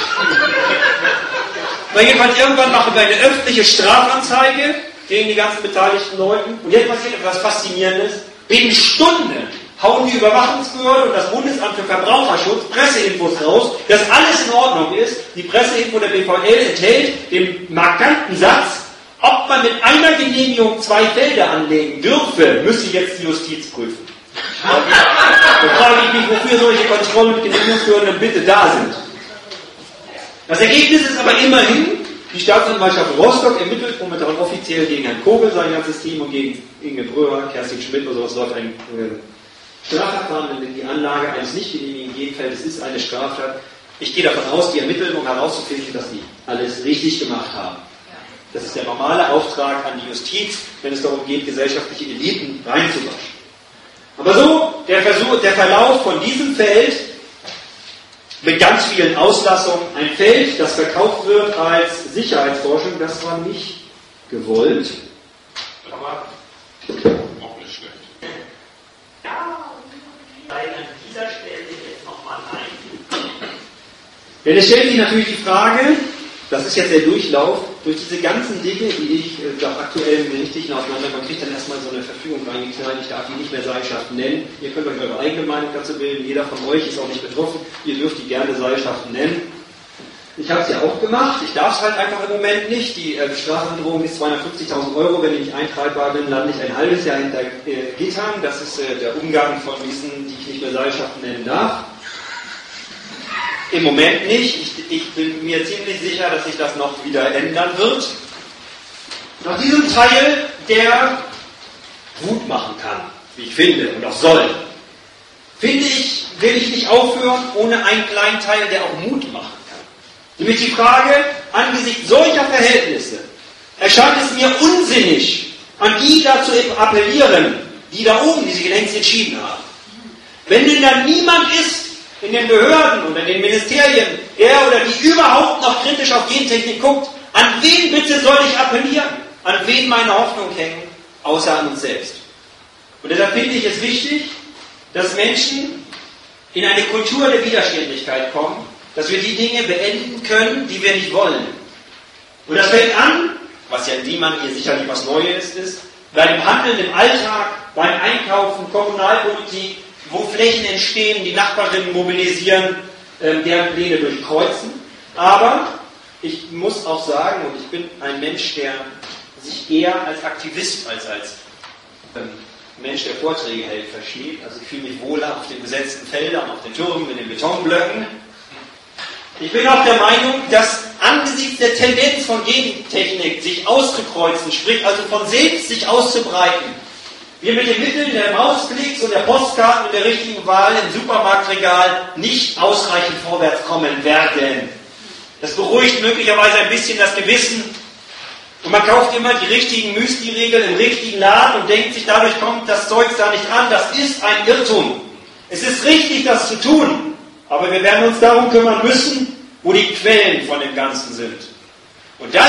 Aber jedenfalls irgendwann machen wir eine öffentliche Strafanzeige gegen die ganzen beteiligten Leuten. Und jetzt passiert etwas Faszinierendes. Binnen Stunden hauen die Überwachungsbehörde und das Bundesamt für Verbraucherschutz Presseinfos raus, dass alles in Ordnung ist. Die Presseinfo der B V L enthält den markanten Satz, ob man mit einer Genehmigung zwei Felder anlegen dürfe, müsse jetzt die Justiz prüfen. Da frage ich mich, wofür solche Kontrollen mit Genehmigungsbehörden bitte da sind. Das Ergebnis ist aber immerhin, die Staatsanwaltschaft Rostock ermittelt momentan offiziell gegen Herrn Kogel, sein ganzes Team, und gegen Inge Bröhr, Kerstin Schmidt oder sowas läuft ein äh, Strafverfahren, denn die Anlage eines nicht genehmigten Genfeldes ist eine Straftat. Ich gehe davon aus, die ermitteln, um herauszufinden, dass die alles richtig gemacht haben. Das ist der normale Auftrag an die Justiz, wenn es darum geht, gesellschaftliche Eliten reinzuwaschen. Aber so, der Versuch, der Verlauf von diesem Feld mit ganz vielen Auslassungen, ein Feld, das verkauft wird als Sicherheitsforschung, das war nicht gewollt. Aber auch nicht schlecht. Ja, an dieser Stelle jetzt nochmal ein. Denn es stellt sich natürlich die Frage, das ist jetzt der Durchlauf, durch diese ganzen Dinge, die ich äh, doch aktuell mit den Richtigen auseinander, man kriegt dann erstmal so eine Verfügung reingeknallt, ich darf die nicht mehr Seilschaften nennen, ihr könnt euch eure eigene Meinung dazu bilden, jeder von euch ist auch nicht betroffen, ihr dürft die gerne Seilschaften nennen. Ich habe es ja auch gemacht, ich darf es halt einfach im Moment nicht, die äh, Strafandrohung ist zweihundertfünfzigtausend Euro, wenn ich nicht eintreibbar bin, lande ich ein halbes Jahr hinter äh, Gittern, das ist äh, der Umgang von diesen, die ich nicht mehr Seilschaften nennen darf. Im Moment nicht. Ich, ich bin mir ziemlich sicher, dass sich das noch wieder ändern wird. Nach diesem Teil, der Mut machen kann, wie ich finde und auch soll, finde ich, will ich nicht aufhören ohne einen kleinen Teil, der auch Mut machen kann. Nämlich die Frage, angesichts solcher Verhältnisse erscheint es mir unsinnig, an die dazu appellieren, die da oben, die sich längst entschieden haben. Wenn denn da niemand ist, in den Behörden und in den Ministerien, der oder die überhaupt noch kritisch auf Gentechnik guckt, an wen bitte soll ich appellieren? An wen meine Hoffnung hängen? Außer an uns selbst. Und deshalb finde ich es wichtig, dass Menschen in eine Kultur der Widerständigkeit kommen, dass wir die Dinge beenden können, die wir nicht wollen. Und das fängt an, was ja niemand hier sicherlich was Neues ist, bei dem Handeln im Alltag, beim Einkaufen, Kommunalpolitik, wo Flächen entstehen, die Nachbarinnen mobilisieren, äh, deren Pläne durchkreuzen. Aber ich muss auch sagen, und ich bin ein Mensch, der sich eher als Aktivist als als ähm, Mensch, der Vorträge hält, versteht. Also ich fühle mich wohler auf den besetzten Feldern, auf den Türmen, in den Betonblöcken. Ich bin auch der Meinung, dass angesichts der Tendenz von Gentechnik sich auszukreuzen, sprich also von selbst sich auszubreiten, wir mit den Mitteln der Mausklicks und der Postkarten und der richtigen Wahl im Supermarktregal nicht ausreichend vorwärts kommen werden. Das beruhigt möglicherweise ein bisschen das Gewissen. Und man kauft immer die richtigen Müsli-Regeln im richtigen Laden und denkt sich, dadurch kommt das Zeug da nicht an. Das ist ein Irrtum. Es ist richtig, das zu tun. Aber wir werden uns darum kümmern müssen, wo die Quellen von dem Ganzen sind. Und das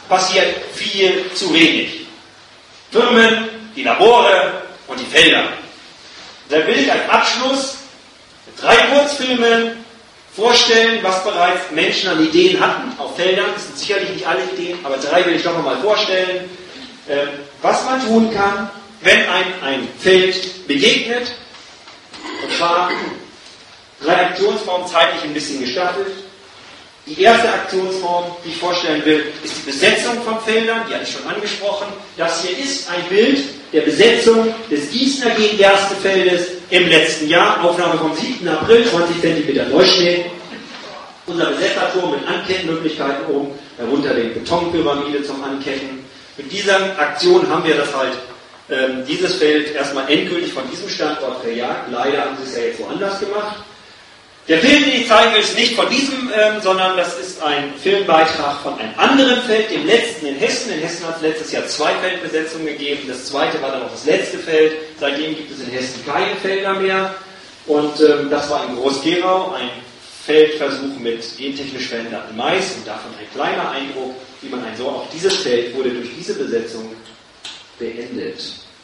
passiert viel zu wenig. Firmen, die Labore und die Felder. Da will ich als Abschluss mit drei Kurzfilmen vorstellen, was bereits Menschen an Ideen hatten auf Feldern. Das sind sicherlich nicht alle Ideen, aber drei will ich doch nochmal vorstellen. Ähm, was man tun kann, wenn ein, ein Feld begegnet. Und zwar drei Aktionsformen, zeitlich ein bisschen gestaffelt. Die erste Aktionsform, die ich vorstellen will, ist die Besetzung von Feldern, die hatte ich schon angesprochen. Das hier ist ein Bild der Besetzung des Gießener Gen-Gerstefeldes im letzten Jahr. Aufnahme vom siebten April, zwanzig Zentimeter Neuschnee. Unser Besetzerturm mit Ankettenmöglichkeiten oben, darunter die Betonpyramide zum Anketten. Mit dieser Aktion haben wir das halt, ähm, dieses Feld erstmal endgültig von diesem Standort verjagt. Leider haben sie es ja jetzt woanders gemacht. Der Film, den ich zeigen will, ist nicht von diesem, ähm, sondern das ist ein Filmbeitrag von einem anderen Feld, dem letzten in Hessen. In Hessen hat es letztes Jahr zwei Feldbesetzungen gegeben. Das zweite war dann auch das letzte Feld. Seitdem gibt es in Hessen keine Felder mehr. Und ähm, das war in Groß-Gerau ein Feldversuch mit gentechnisch verändertem Mais. Und davon ein kleiner Eindruck, wie man ein so, auch dieses Feld wurde durch diese Besetzung beendet.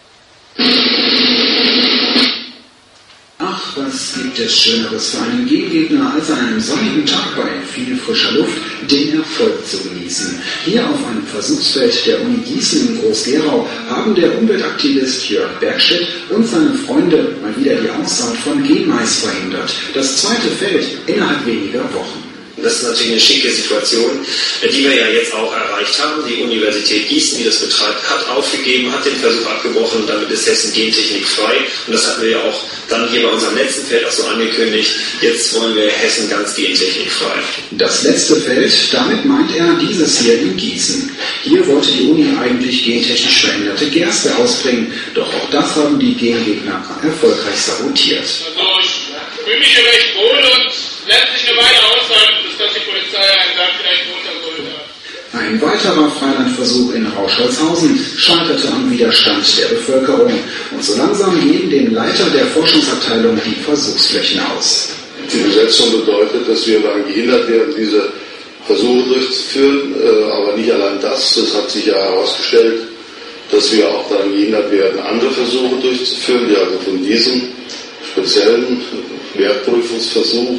Ach, was gibt es Schöneres für einen Gengegner, als an einem sonnigen Tag bei viel frischer Luft den Erfolg zu genießen. Hier auf einem Versuchsfeld der Uni Gießen in Groß-Gerau haben der Umweltaktivist Jörg Bergschett und seine Freunde mal wieder die Aussaat von Genmais verhindert. Das zweite Feld innerhalb weniger Wochen. Das ist natürlich eine schicke Situation, die wir ja jetzt auch erreicht haben. Die Universität Gießen, die das betreibt, hat aufgegeben, hat den Versuch abgebrochen und damit ist Hessen gentechnikfrei. Und das hatten wir ja auch dann hier bei unserem letzten Feld auch so angekündigt. Jetzt wollen wir Hessen ganz gentechnikfrei. Das letzte Feld, damit meint er dieses hier in Gießen. Hier wollte die Uni eigentlich gentechnisch veränderte Gerste ausbringen, doch auch das haben die Gengegner erfolgreich sabotiert. Also ich fühle mich hier recht wohl und letztlich eine Weile aushalten, bis dass die Polizei einen da vielleicht runter sollte. Ein weiterer Freilandversuch in Rauschholzhausen scheiterte am Widerstand der Bevölkerung. Und so langsam gehen dem Leiter der Forschungsabteilung die Versuchsflächen aus. Die Besetzung bedeutet, dass wir daran gehindert werden, diese Versuche durchzuführen. Aber nicht allein das, es hat sich ja herausgestellt, dass wir auch daran gehindert werden, andere Versuche durchzuführen, die also von diesem speziellen Wertprüfungsversuch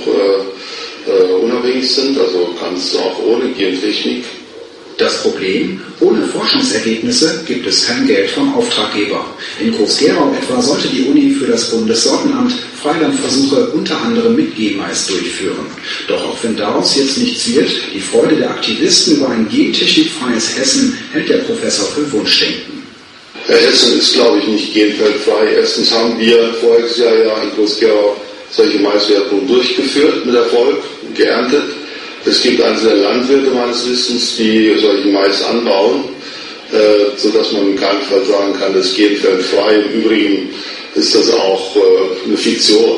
äh, äh, unabhängig sind, also ganz auch ohne Gentechnik. Das Problem, ohne Forschungsergebnisse gibt es kein Geld vom Auftraggeber. In Groß-Gerau etwa sollte die Uni für das Bundessortenamt Freilandversuche unter anderem mit Genmais durchführen. Doch auch wenn daraus jetzt nichts wird, die Freude der Aktivisten über ein gentechnikfreies Hessen hält der Professor für Wunschdenken. Hessen ist, glaube ich, nicht genfeldfrei. Erstens haben wir voriges Jahr ja in Groß-Gerau solche Maiswertungen durchgeführt, mit Erfolg, geerntet. Es gibt einzelne Landwirte meines Wissens, die solchen Mais anbauen, äh, sodass man in keinem Fall sagen kann, das ist genfeldfrei. Im Übrigen ist das auch äh, eine Fiktion.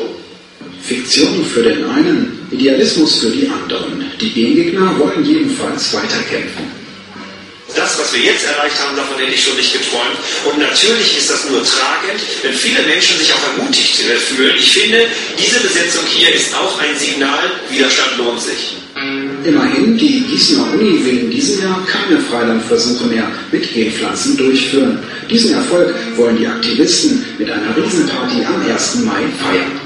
Fiktion für den einen, Idealismus für die anderen. Die Gengegner wollen jedenfalls weiterkämpfen. Das, was wir jetzt erreicht haben, davon hätte ich schon nicht geträumt. Und natürlich ist das nur tragend, wenn viele Menschen sich auch ermutigt fühlen. Ich finde, diese Besetzung hier ist auch ein Signal, Widerstand lohnt sich. Immerhin, die Gießener Uni will in diesem Jahr keine Freilandversuche mehr mit Genpflanzen durchführen. Diesen Erfolg wollen die Aktivisten mit einer Riesenparty am ersten Mai feiern.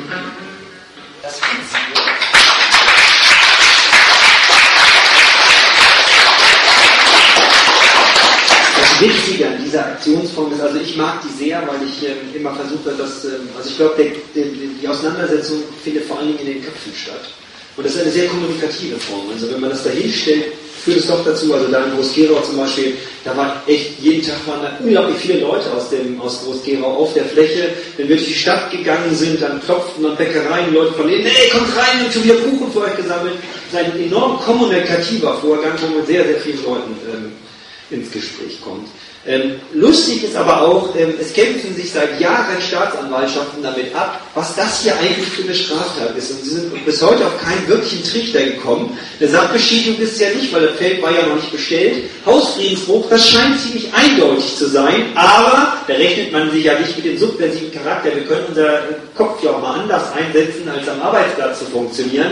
Wichtig an dieser Aktionsform ist, also ich mag die sehr, weil ich ähm, immer versuche, dass, ähm, also ich glaube, die Auseinandersetzung findet vor allen Dingen in den Köpfen statt. Und das ist eine sehr kommunikative Form. Also wenn man das da hinstellt, führt es doch dazu, also da in Groß-Gerau zum Beispiel, da waren echt, jeden Tag waren da unglaublich viele Leute aus, dem, aus Groß-Gerau auf der Fläche. Wenn wir durch die Stadt gegangen sind, dann klopften dann Bäckereien, Leute von denen, hey, kommt rein, und schon wieder Kuchen für euch gesammelt. Das ist ein enorm kommunikativer Vorgang, wo man sehr, sehr vielen Leuten ähm, ins Gespräch kommt. Ähm, lustig ist aber auch, ähm, es kämpfen sich seit Jahren Staatsanwaltschaften damit ab, was das hier eigentlich für eine Straftat ist. Und sie sind bis heute auf keinen wirklichen Trichter gekommen. Eine Sachbeschädigung ist ja nicht, weil das Feld war ja noch nicht bestellt. Hausfriedensbruch, das scheint ziemlich eindeutig zu sein, aber da rechnet man sich ja nicht mit dem subversiven Charakter. Wir können unser Kopf ja auch mal anders einsetzen, als am Arbeitsplatz zu funktionieren.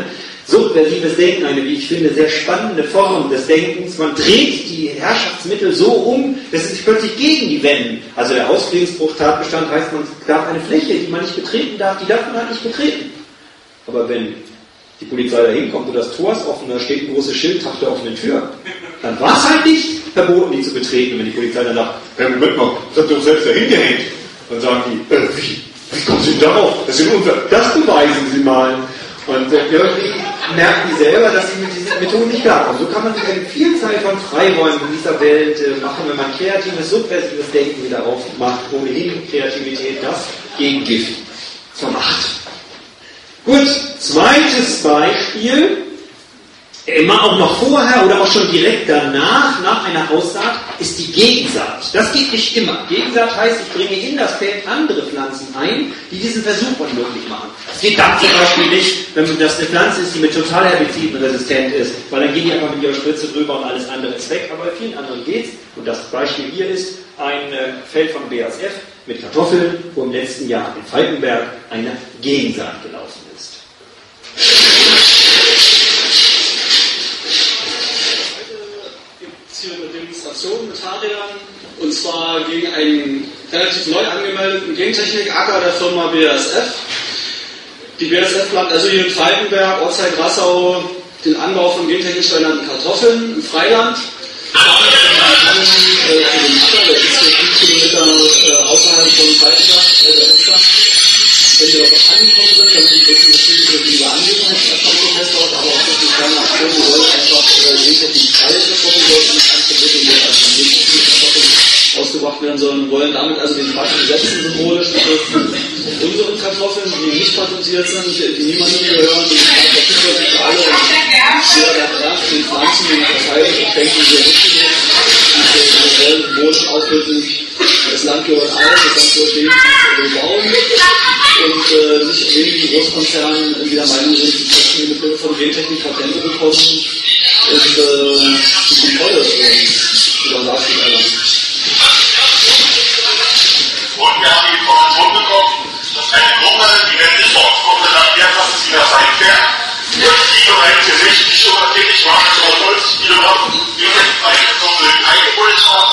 subversives Denken, eine, wie ich finde, sehr spannende Form des Denkens. Man dreht die Herrschaftsmittel so um, dass sie sich plötzlich gegen die wenden. Also der Ausfriedensbruch-Tatbestand heißt, man darf eine Fläche, die man nicht betreten darf, die darf man halt nicht betreten. Aber wenn die Polizei da hinkommt und das Tor ist offen, da steht ein großes Schild nach der offenen Tür, dann war es halt nicht verboten, die zu betreten. Und wenn die Polizei dann sagt, ja, Moment mal, das habt ihr doch selbst dahin gehängt, dann sagen die, äh, wie, wie kommen Sie darauf? Das sind unser, das beweisen Sie mal. Und äh, irgendwie merken die selber, dass sie mit diesen Methoden nicht klarkommen. So kann man sich eine Vielzahl von Freiräumen in dieser Welt äh, machen, wenn man kreatives, subversives Denken wieder aufmacht, ohnehin Kreativität das gegen Gift vermacht. Gut, zweites Beispiel, immer auch noch vorher oder auch schon direkt danach, nach einer Aussaat, ist die Gegensaat. Das geht nicht immer. Gegensaat heißt, ich bringe in das Feld andere Pflanzen ein, die diesen Versuch unmöglich machen. Das geht dann zum Beispiel nicht, wenn das eine Pflanze ist, die mit total herbizidenresistent ist, weil dann gehen die einfach mit ihrer Spritze drüber und alles andere ist weg, aber bei vielen anderen geht's. Und das Beispiel hier ist ein Feld von B A S F mit Kartoffeln, wo im letzten Jahr in Falkenberg eine Gegensaat gelaufen ist. Hier eine Demonstration mit Fahrrädern, und zwar gegen einen relativ neu angemeldeten Gentechnik-Acker der Firma B A S F. Die B A S F plant also hier in Falkenberg, Ortsteig Rassau, den Anbau von gentechnisch veränderten Kartoffeln im Freiland. Äh, zu dem Acker, der ist so fünf Kilometer äh, außerhalb von Falkenberg, äh, der Oststadt. Wenn wir dort angekommen sind, dann sind wir natürlich über diese Angelegenheit erstmal Protest aus, aber auch durch die kleine Aktion, wir wollen einfach gentechnisch freie Kartoffeln, sollten nicht anzubieten, die als gentechnische Kartoffeln ausgebracht werden sollen, wollen damit also den Falschen setzen, symbolisch auf unseren Kartoffeln, die nicht patentiert sind, die niemandem gehören, die verfügbar sind für alle, und jeder, der Kraft, die Pflanzen, die verteidigen, ich denke, sehr wichtig ist, und wir wollen symbolisch ausdrücken, das Land gehört allen, das Land gehört denen, die wir bauen. Und äh, nicht wenige Großkonzerne in der Meinung sind, dass sie mit Hilfe von Gentechnik Patente bekommen und äh, die Kontrolle übersagt wird. Und wir haben die Information bekommen, dass eine Gruppe, die nennt sich Ortsgruppe nach Bergpass wieder Falkenberg, die bereits hier sechzig oder tätig waren, also neunzig Kilogramm Kartoffeln eingeholt haben.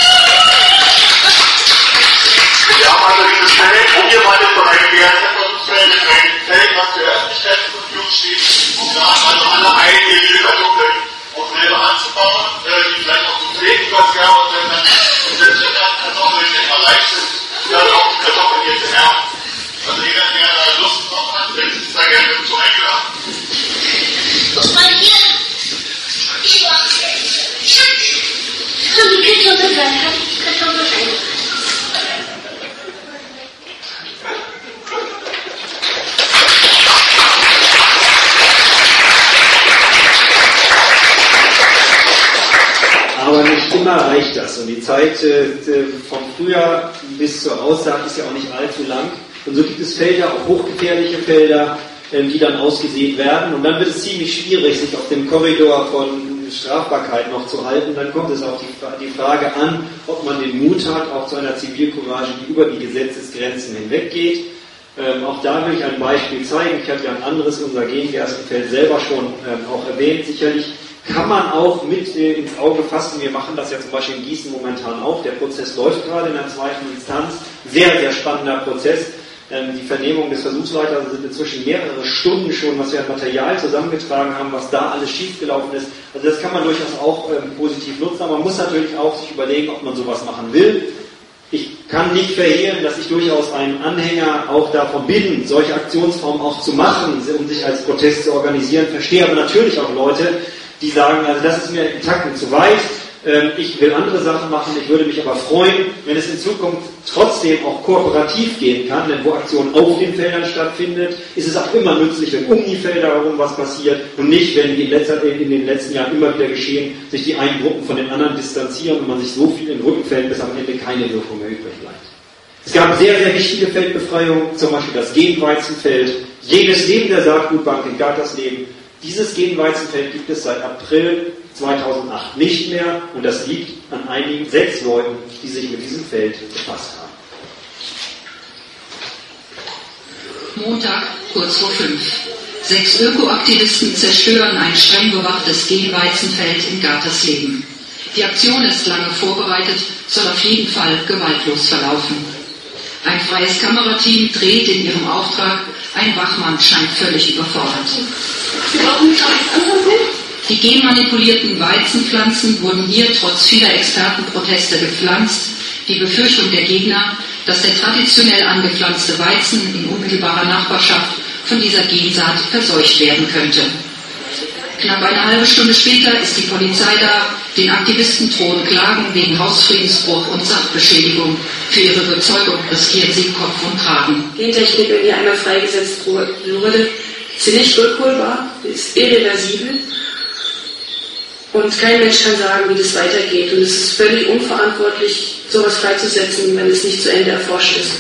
Wir haben also dieses Feld, wo wir mal bereits werden, Versuchsfeld in einem Feld, was zur Öffentlichkeit zur Verfügung steht, um da also alle einjährige Kartoffeln auch selber anzubauen, äh, die vielleicht auch zu pflegen übers Jahr, und wenn dann selbst wenn dann Kartoffeln nicht mal leicht sind, dann auch die Kartoffeln hier zu ernten. Also jeder, der da Lust drauf hat, der ist da gerne dazu eingeladen. Guck mal hier. Ich war Schatz. Komm, die Kartoffel rein. Hab ich die Kartoffel rein. Aber nicht immer reicht das. Und die Zeit äh, vom Frühjahr bis zur Aussaat ist ja auch nicht allzu lang. Und so gibt es Felder, auch hochgefährliche Felder, äh, die dann ausgesät werden. Und dann wird es ziemlich schwierig, sich auf dem Korridor von Strafbarkeit noch zu halten. Dann kommt es auf die, die Frage an, ob man den Mut hat, auch zu einer Zivilcourage, die über die Gesetzesgrenzen hinweggeht. Ähm, auch da will ich ein Beispiel zeigen. Ich habe ja ein anderes, unser Gengerstenfeld, selber schon ähm, auch erwähnt. Sicherlich kann man auch mit äh, ins Auge fassen. Wir machen das ja zum Beispiel in Gießen momentan auch. Der Prozess läuft gerade in der zweiten Instanz. Sehr, sehr spannender Prozess. Ähm, die Vernehmung des Versuchsleiters sind inzwischen mehrere Stunden schon, was wir an Material zusammengetragen haben, was da alles schiefgelaufen ist. Also das kann man durchaus auch ähm, positiv nutzen. Aber man muss natürlich auch sich überlegen, ob man sowas machen will. Ich kann nicht verhehlen, dass ich durchaus einen Anhänger auch davon bin, solche Aktionsformen auch zu machen, um sich als Protest zu organisieren. Verstehe aber natürlich auch Leute, die sagen, also das ist mir im Tacken zu weit, ähm, ich will andere Sachen machen, ich würde mich aber freuen, wenn es in Zukunft trotzdem auch kooperativ gehen kann, denn wo Aktion auf den Feldern stattfindet, ist es auch immer nützlich, wenn um die Felder herum was passiert und nicht, wenn wie in, letzter, in den letzten Jahren immer wieder geschehen, sich die einen Gruppen von den anderen distanzieren und man sich so viel in den Rücken fällt, bis am Ende keine Wirkung mehr übrig bleibt. Es gab sehr, sehr wichtige Feldbefreiungen, zum Beispiel das Genweizenfeld, jenes neben der Saatgutbank in Gartersleben. Dieses Genweizenfeld gibt es seit April zweitausendacht nicht mehr und das liegt an einigen sechs Leuten, die sich mit diesem Feld befasst haben. Montag, kurz vor fünf. Sechs Ökoaktivisten zerstören ein streng bewachtes Genweizenfeld in Gartersleben. Die Aktion ist lange vorbereitet, soll auf jeden Fall gewaltlos verlaufen. Ein freies Kamerateam dreht in ihrem Auftrag, ein Wachmann scheint völlig überfordert. Die genmanipulierten Weizenpflanzen wurden hier trotz vieler Expertenproteste gepflanzt. Die Befürchtung der Gegner, dass der traditionell angepflanzte Weizen in unmittelbarer Nachbarschaft von dieser Gensaat verseucht werden könnte. Knapp eine halbe Stunde später ist die Polizei da. Den Aktivisten drohen Klagen wegen Hausfriedensbruch und Sachbeschädigung. Für ihre Überzeugung riskieren sie Kopf und Kragen. Gentechnik, wenn die einmal freigesetzt wurde, ist sie nicht rückholbar, ist irreversibel. Und kein Mensch kann sagen, wie das weitergeht. Und es ist völlig unverantwortlich, sowas freizusetzen, wenn es nicht zu Ende erforscht ist.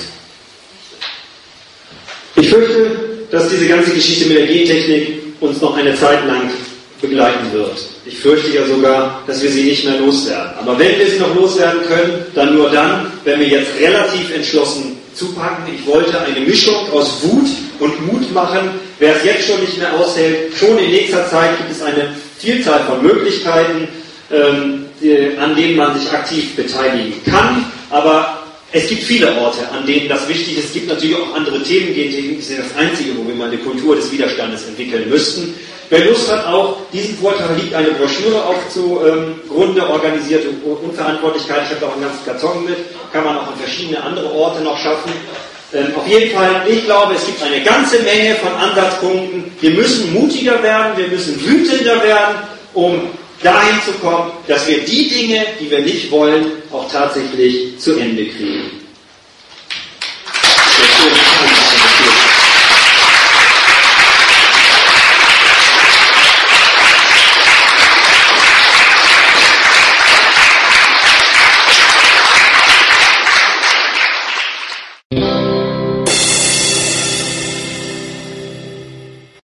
Ich fürchte, dass diese ganze Geschichte mit der Gentechnik uns noch eine Zeit lang begleiten wird. Ich fürchte ja sogar, dass wir sie nicht mehr loswerden. Aber wenn wir sie noch loswerden können, dann nur dann, wenn wir jetzt relativ entschlossen zupacken. Ich wollte eine Mischung aus Wut und Mut machen. Wer es jetzt schon nicht mehr aushält, schon in nächster Zeit gibt es eine Vielzahl von Möglichkeiten, ähm, die, an denen man sich aktiv beteiligen kann. Aber es gibt viele Orte, an denen das wichtig ist. Es gibt natürlich auch andere Themen. Gentechnik ist ja das Einzige, wo wir mal eine Kultur des Widerstandes entwickeln müssten. Wer Lust hat, auch diesen Vortrag liegt eine Broschüre auch zugrunde, ähm, organisierte Unverantwortlichkeit. Ich habe da auch einen ganzen Karton mit. Kann man auch an verschiedene andere Orte noch schaffen. Ähm, auf jeden Fall, ich glaube, es gibt eine ganze Menge von Ansatzpunkten. Wir müssen mutiger werden, wir müssen wütender werden, um dahin zu kommen, dass wir die Dinge, die wir nicht wollen, auch tatsächlich zu Ende kriegen.